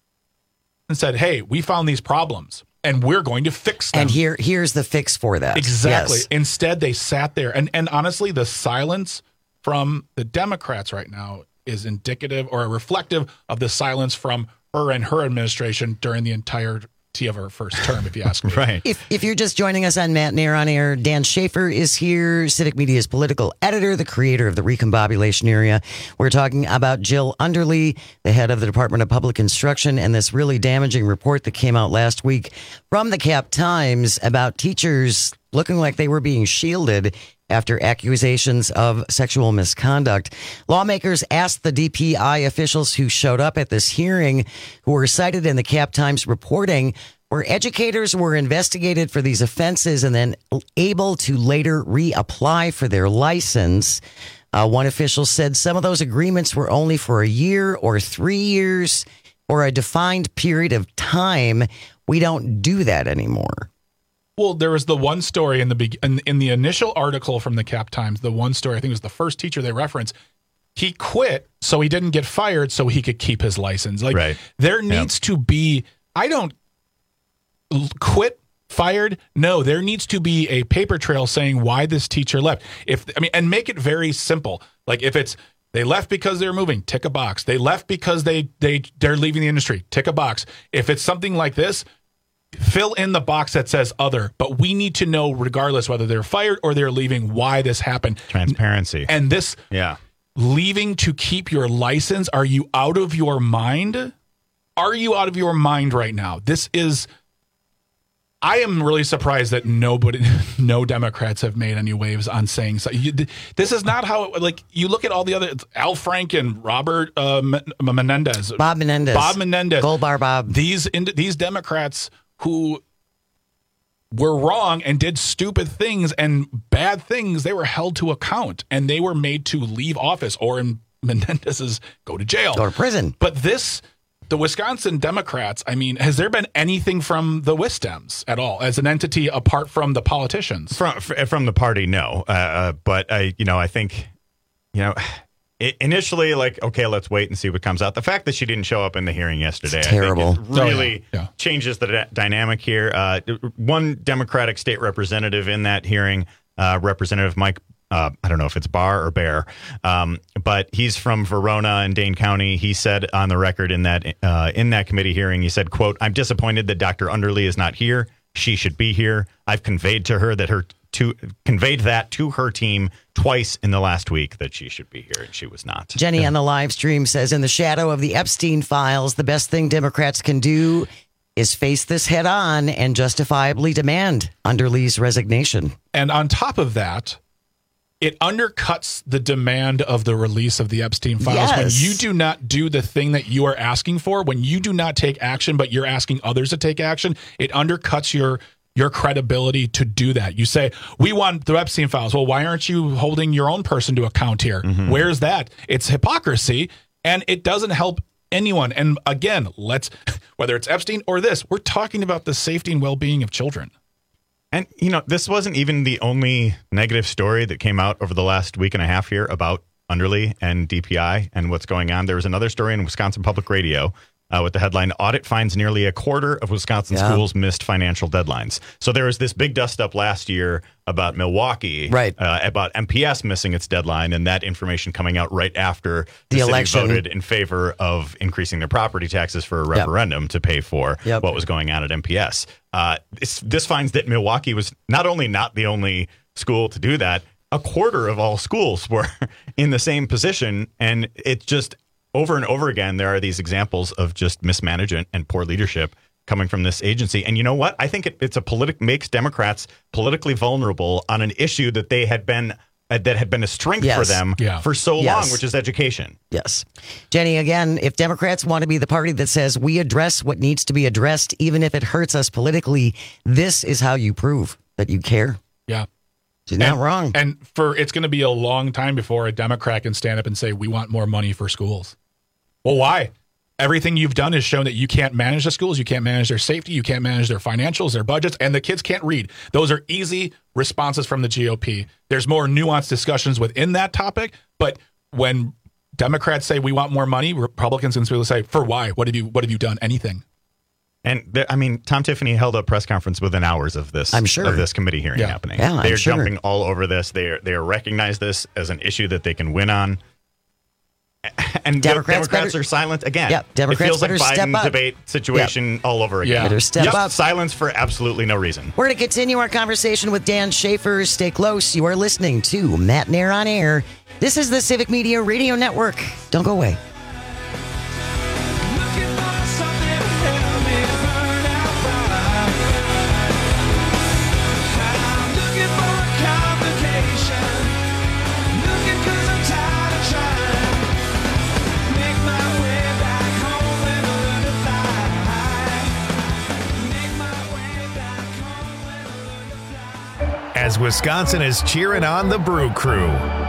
and said, "Hey, we found these problems, and we're going to fix them." And here's the fix for that. Exactly. Yes. Instead, they sat there. And honestly, the silence from the Democrats right now is indicative or reflective of the silence from her and her administration during the entirety of her first term, if you ask me. Right. If you're just joining us on Matt and Air on Air, Dan Schaefer is here, Civic Media's political editor, the creator of the Recombobulation Area. We're talking about Jill Underly, the head of the Department of Public Instruction, and this really damaging report that came out last week from the Cap Times about teachers looking like they were being shielded after accusations of sexual misconduct. Lawmakers asked the DPI officials who showed up at this hearing, who were cited in the Cap Times reporting, where educators were investigated for these offenses and then able to later reapply for their license. One official said some of those agreements were only for a year or 3 years or a defined period of time. We don't do that anymore. Well, there was the one story in the initial article from the Cap Times, the one story, I think it was the first teacher they referenced. He quit so he didn't get fired so he could keep his license. Like, right. There needs to be, I don't quit, fired. No, there needs to be a paper trail saying why this teacher left. And make it very simple. Like, if it's, they left because they were moving, tick a box. They left because they're leaving the industry, tick a box. If it's something like this, fill in the box that says other, but we need to know, regardless whether they're fired or they're leaving, why this happened. Transparency. And this leaving to keep your license, are you out of your mind? Are you out of your mind right now? This is I am really surprised that no Democrats have made any waves on saying so. This is not how, like, you look at all the other, Al Franken, Robert Menendez. Bob Menendez. Gold Bar Bob. These Democrats who were wrong and did stupid things and bad things, they were held to account and they were made to leave office, or in Menendez's, go to jail. Go to prison. But the Wisconsin Democrats, I mean, has there been anything from the WisDems at all as an entity apart from the politicians? From the party, no. But I think, initially, like, okay, let's wait and see what comes out. The fact that she didn't show up in the hearing yesterday, it's terrible. I think it really changes the dynamic here. One Democratic state representative in that hearing, Representative Mike, I don't know if it's Barr or Bear, but he's from Verona and Dane County. He said on the record in that committee hearing, he said, quote, "I'm disappointed that Dr. Underly is not here. She should be here. I've conveyed to her that conveyed that to her team twice in the last week that she should be here, and she was not." Jenny on the live stream says, in the shadow of the Epstein files, the best thing Democrats can do is face this head on and justifiably demand Underly's resignation. And on top of that, it undercuts the demand of the release of the Epstein files. Yes. When you do not do the thing that you are asking for, when you do not take action, but you're asking others to take action, it undercuts your credibility to do that. You say, we want the Epstein files. Well, why aren't you holding your own person to account here? Mm-hmm. Where's that? It's hypocrisy, and it doesn't help anyone. And again, whether it's Epstein or this, we're talking about the safety and well-being of children. And, this wasn't even the only negative story that came out over the last week and a half here about Underly and DPI and what's going on. There was another story in Wisconsin Public Radio with the headline, "Audit finds nearly a quarter of Wisconsin schools missed financial deadlines." So there was this big dust-up last year about Milwaukee, about MPS missing its deadline, and that information coming out right after the election voted in favor of increasing their property taxes for a referendum to pay for what was going on at MPS. This finds that Milwaukee was not only not the only school to do that, a quarter of all schools were in the same position, and it's just over and over again, there are these examples of just mismanagement and poor leadership coming from this agency. And you know what? I think it makes Democrats politically vulnerable on an issue that had been a strength for them for so long, which is education. Yes. Jenny, again, if Democrats want to be the party that says we address what needs to be addressed, even if it hurts us politically, this is how you prove that you care. Yeah. She's not wrong. And it's going to be a long time before a Democrat can stand up and say, we want more money for schools. Well, why? Everything you've done has shown that you can't manage the schools, you can't manage their safety, you can't manage their financials, their budgets, and the kids can't read. Those are easy responses from the GOP. There's more nuanced discussions within that topic, but when Democrats say we want more money, Republicans can say, for why? What have you done? Anything? And Tom Tiffany held a press conference within hours of this. I'm sure. Of this committee hearing happening. Yeah, they're jumping all over this. They recognize this as an issue that they can win on. And Democrats are silent again. Yep, Democrats it feels like better step Biden up. debate situation all over again. Better step up. Silence for absolutely no reason. We're going to continue our conversation with Dan Schaefer. Stay close. You are listening to Matt Nair on Air. This is the Civic Media Radio Network. Don't go away. As Wisconsin is cheering on the Brew Crew.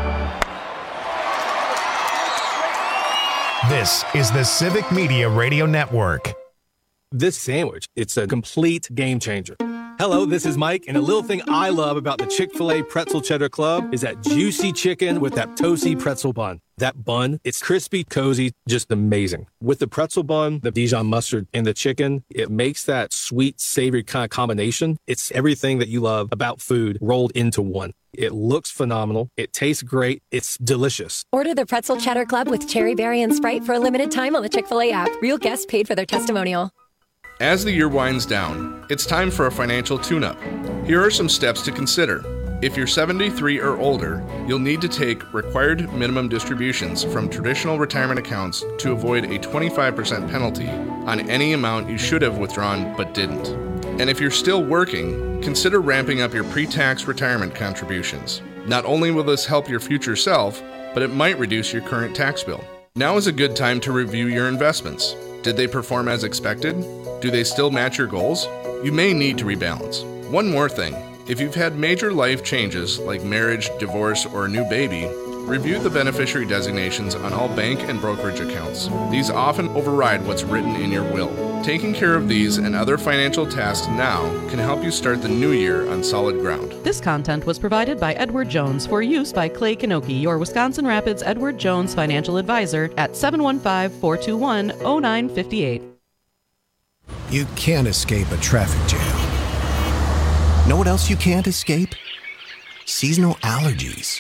This is the Civic Media Radio Network. This sandwich, it's a complete game changer. Hello, this is Mike, and a little thing I love about the Chick-fil-A Pretzel Cheddar Club is that juicy chicken with that toasty pretzel bun. That bun, it's crispy, cozy, just amazing. With the pretzel bun, the Dijon mustard, and the chicken, it makes that sweet, savory kind of combination. It's everything that you love about food rolled into one. It looks phenomenal. It tastes great. It's delicious. Order the Pretzel Cheddar Club with Cherry Berry and Sprite for a limited time on the Chick-fil-A app. Real guests paid for their testimonial. As the year winds down, it's time for a financial tune-up. Here are some steps to consider. If you're 73 or older, you'll need to take required minimum distributions from traditional retirement accounts to avoid a 25% penalty on any amount you should have withdrawn but didn't. And if you're still working, consider ramping up your pre-tax retirement contributions. Not only will this help your future self, but it might reduce your current tax bill. Now is a good time to review your investments. Did they perform as expected? Do they still match your goals? You may need to rebalance. One more thing. If you've had major life changes like marriage, divorce, or a new baby, review the beneficiary designations on all bank and brokerage accounts. These often override what's written in your will. Taking care of these and other financial tasks now can help you start the new year on solid ground. This content was provided by Edward Jones for use by Clay Kanoki, your Wisconsin Rapids Edward Jones financial advisor at 715-421-0958. You can't escape a traffic jam. Know what else you can't escape? Seasonal allergies.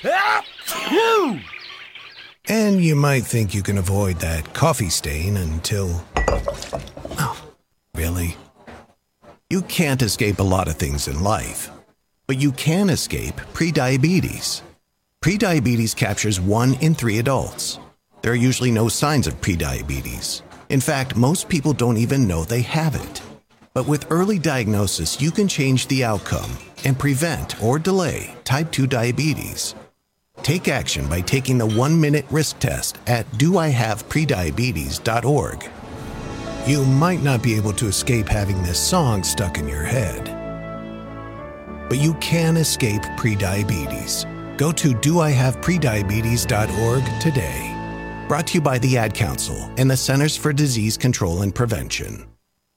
And you might think you can avoid that coffee stain until... Oh, really? You can't escape a lot of things in life, but you can escape prediabetes. Prediabetes captures 1 in 3 adults. There are usually no signs of prediabetes. In fact, most people don't even know they have it. But with early diagnosis, you can change the outcome and prevent or delay type 2 diabetes. Take action by taking the 1-minute risk test at doihaveprediabetes.org. You might not be able to escape having this song stuck in your head, but you can escape prediabetes. Go to doihaveprediabetes.org today. Brought to you by the Ad Council and the Centers for Disease Control and Prevention.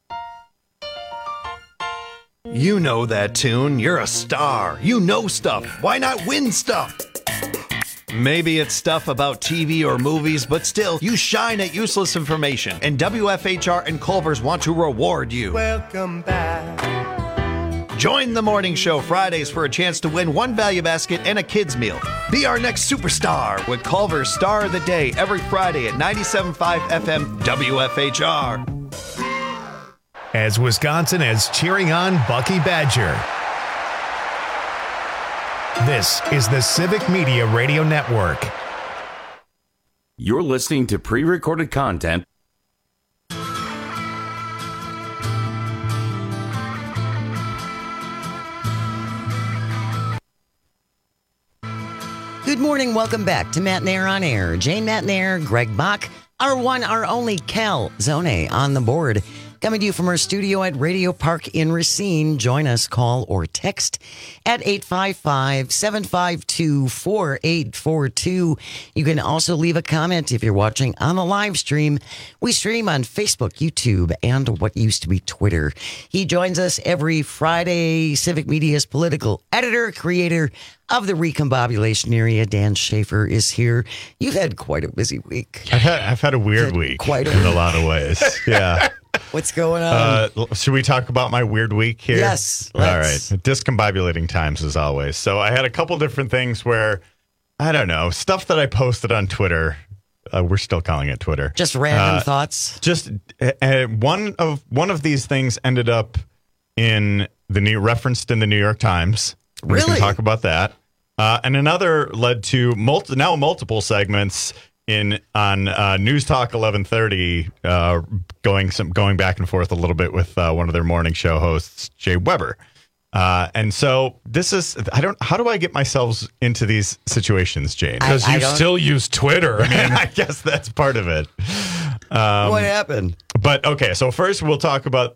You know that tune. You're a star. You know stuff. Why not win stuff? Maybe it's stuff about TV or movies, but still, you shine at useless information. And WFHR and Culver's want to reward you. Welcome back. Join the morning show Fridays for a chance to win 1 value basket and a kid's meal. Be our next superstar with Culver's Star of the Day every Friday at 97.5 FM WFHR. As Wisconsin is cheering on Bucky Badger. This is the Civic Media Radio Network. You're listening to pre-recorded content. Good morning. Welcome back to Matt Nair on Air. Jane Matt Nair, Greg Bach, our one, our only Cal Zone on the board. Coming to you from our studio at Radio Park in Racine. Join us, call or text at 855-752-4842. You can also leave a comment if you're watching on the live stream. We stream on Facebook, YouTube, and what used to be Twitter. He joins us every Friday. Civic Media's political editor, creator of the Recombobulation Area, Dan Schaefer, is here. You've had quite a busy week. I've had a weird week in a lot of ways. Yeah. What's going on? Should we talk about my weird week here? Yes. All right. Discombobulating times as always. So I had a couple different things where, I don't know, stuff that I posted on Twitter. We're still calling it Twitter. Just random thoughts. Just one of these things ended up referenced in the New York Times. Really? We can talk about that. And another led to multiple segments on News Talk 1130, going back and forth a little bit with one of their morning show hosts, Jay Weber. And so this is, how do I get myself into these situations, Jane? Because you still use Twitter. I mean, I guess that's part of it. What happened? But okay, so first let's talk about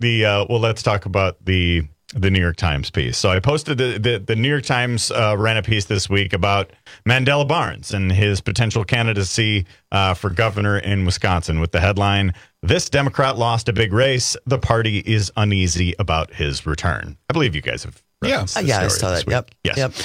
the New York Times piece. So I posted the New York Times ran a piece this week about Mandela Barnes and his potential candidacy for governor in Wisconsin with the headline, "This Democrat lost a big race. The party is uneasy about his return." I believe you guys have referenced this I story saw this that. week. Yes. Yep.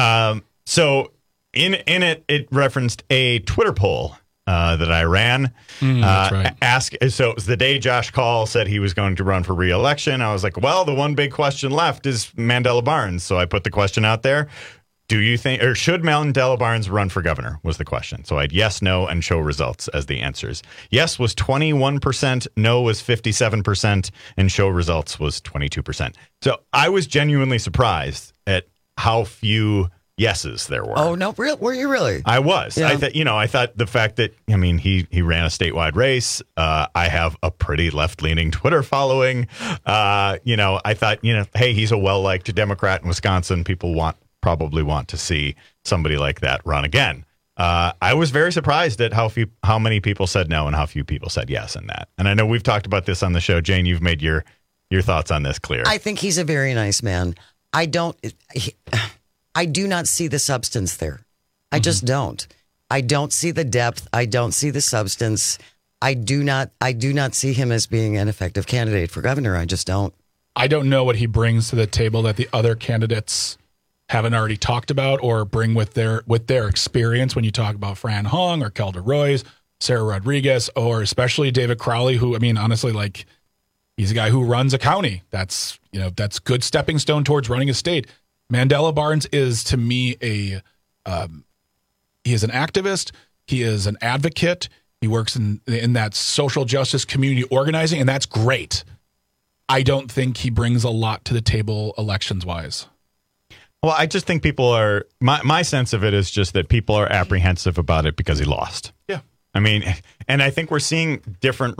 So in it referenced a Twitter poll that I ran. That's right. So it was the day Josh Kaul said he was going to run for re-election. I was like, well, the one big question left is Mandela Barnes. So I put the question out there. Do you think, or should Mandela Barnes run for governor, was the question. So I had yes, no, and show results as the answers. Yes was 21%, no was 57%, and show results was 22%. So I was genuinely surprised at how few yeses there were. Oh, no. Were you really? I was. Yeah. I thought the fact that, he ran a statewide race. I have a pretty left-leaning Twitter following. I thought, hey, he's a well-liked Democrat in Wisconsin. People probably want to see somebody like that run again. I was very surprised at how many people said no and how few people said yes in that. And I know we've talked about this on the show. Jane, you've made your thoughts on this clear. I think he's a very nice man. I do not see the substance there. I just don't. I don't see the depth. I don't see the substance. I do not see him as being an effective candidate for governor. I just don't. I don't know what he brings to the table that the other candidates haven't already talked about or bring with their experience. When you talk about Fran Hung or Kelda Royce, Sarah Rodriguez, or especially David Crowley, who, honestly, he's a guy who runs a county. That's good stepping stone towards running a state. Mandela Barnes is, to me, he is an activist. He is an advocate. He works in that social justice community organizing, and that's great. I don't think he brings a lot to the table elections-wise. Well, I just think people are, my sense of it is just that people are apprehensive about it because he lost. Yeah. And I think we're seeing different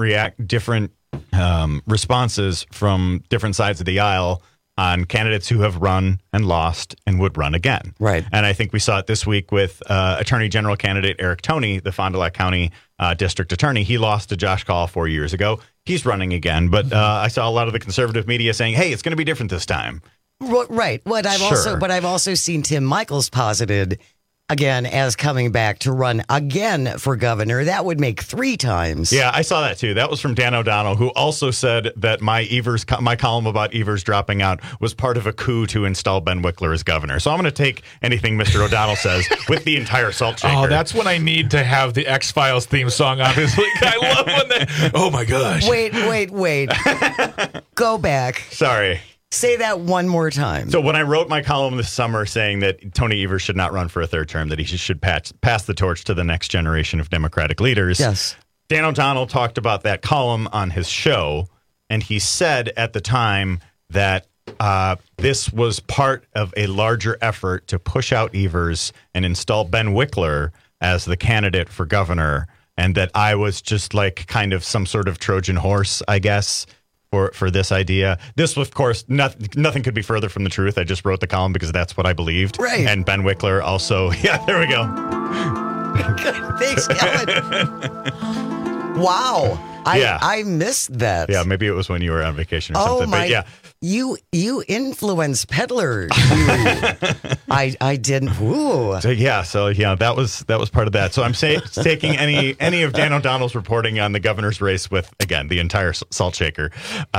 responses from different sides of the aisle on candidates who have run and lost and would run again. Right. And I think we saw it this week with Attorney General candidate Eric Toney, the Fond du Lac County District Attorney. He lost to Josh Kaul 4 years ago. He's running again. But I saw a lot of the conservative media saying, hey, it's going to be different this time. Right. But I've also seen Tim Michels posited again as coming back to run again for governor. That would make 3 times. Yeah, I saw that too. That was from Dan O'Donnell, who also said that my column about Evers dropping out was part of a coup to install Ben Wickler as governor. So I'm going to take anything Mr. O'Donnell says with the entire salt shaker. Oh, that's when I need to have the X-Files theme song, obviously. I love when they... Oh, my gosh. Wait. Go back. Sorry. Say that one more time. So when I wrote my column this summer saying that Tony Evers should not run for a 3rd term, that he should pass the torch to the next generation of Democratic leaders. Yes. Dan O'Donnell talked about that column on his show, and he said at the time that this was part of a larger effort to push out Evers and install Ben Wickler as the candidate for governor, and that I was just kind of some sort of Trojan horse, I guess, for this idea. This, of course, nothing could be further from the truth. I just wrote the column because that's what I believed. Right. And Ben Wickler also, yeah, there we go. Thanks, Kellen. Wow. I missed that. Yeah, maybe it was when you were on vacation or something. But yeah. You influence peddler. I didn't. Ooh. So that was part of that. So I'm taking any of Dan O'Donnell's reporting on the governor's race with, again, the entire salt shaker.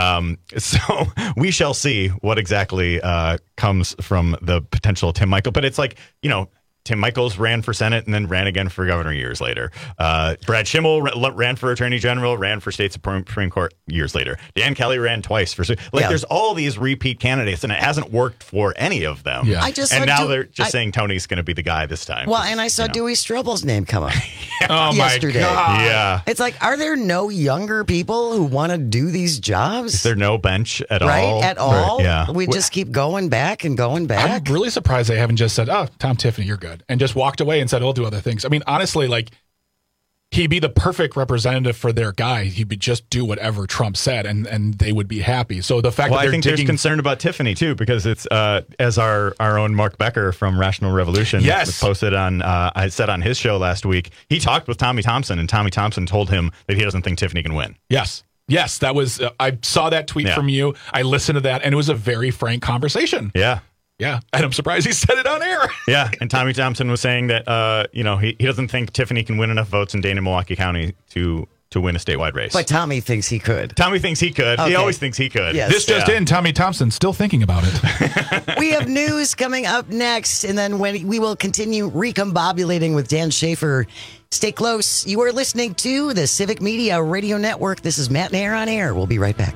So we shall see what exactly comes from the potential Tim Michels. But it's Tim Michels ran for Senate and then ran again for governor years later. Brad Schimmel ran for Attorney General, ran for State Supreme Court years later. Dan Kelly ran twice for there's all these repeat candidates, and it hasn't worked for any of them. Yeah. They're just saying Tony's going to be the guy this time. Well, and I saw Dewey Strobel's name come up My yesterday. God. Yeah. It's are there no younger people who want to do these jobs? Is there no bench at all? Right, at all? Right. Yeah. We just keep going back and going back. I'm really surprised they haven't just said, oh, Tom Tiffany, you're good, and just walked away and said, I'll do other things. Honestly, he'd be the perfect representative for their guy. He would just do whatever Trump said, and they would be happy. So the fact that I think there's concern about Tiffany too, because it's as our own Mark Becker from Rational Revolution posted on I said on his show last week. He talked with Tommy Thompson, and Tommy Thompson told him that he doesn't think Tiffany can win. Yes, that was. I saw that tweet from you. I listened to that, and it was a very frank conversation. Yeah, and I'm surprised he said it on air. Yeah, and Tommy Thompson was saying that he doesn't think Tiffany can win enough votes in Dane and Milwaukee County to win a statewide race. But Tommy thinks he could. Tommy thinks he could. Okay. He always thinks he could. Yes. This just in, Tommy Thompson still thinking about it. We have news coming up next, and then we will continue recombobulating with Dan Schaefer. Stay close. You are listening to the Civic Media Radio Network. This is Matt Nair on Air. We'll be right back.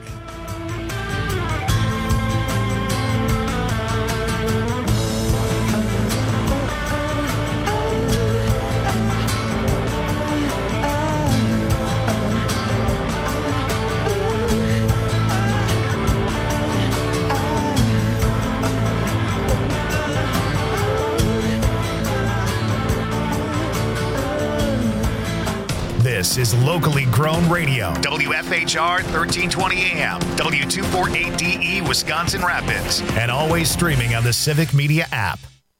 This is locally grown radio. WFHR 1320 AM, W248DE Wisconsin Rapids, and always streaming on the Civic Media app.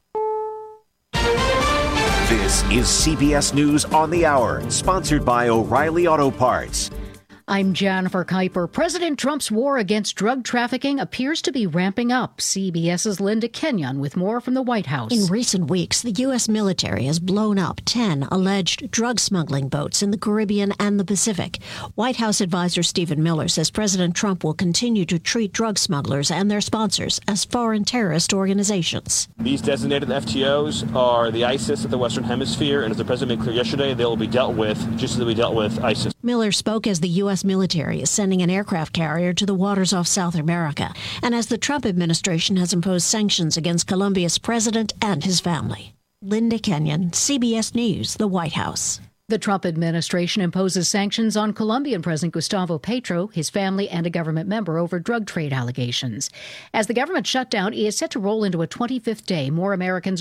This is CBS News on the Hour, sponsored by O'Reilly Auto Parts. I'm Jennifer Kuiper. President Trump's war against drug trafficking appears to be ramping up. CBS's Linda Kenyon with more from the White House. In recent weeks, the U.S. military has blown up 10 alleged drug smuggling boats in the Caribbean and the Pacific. White House advisor Stephen Miller says President Trump will continue to treat drug smugglers and their sponsors as foreign terrorist organizations. These designated FTOs are the ISIS of the Western Hemisphere, and as the president made clear yesterday, they will be dealt with just as we dealt with ISIS. Miller spoke as the U.S. military is sending an aircraft carrier to the waters off South America, and as the Trump administration has imposed sanctions against Colombia's president and his family. Linda Kenyon, CBS News, the White House. The Trump administration imposes sanctions on Colombian President Gustavo Petro, his family, and a government member over drug trade allegations. As the government shutdown is set to roll into a 25th day, more Americans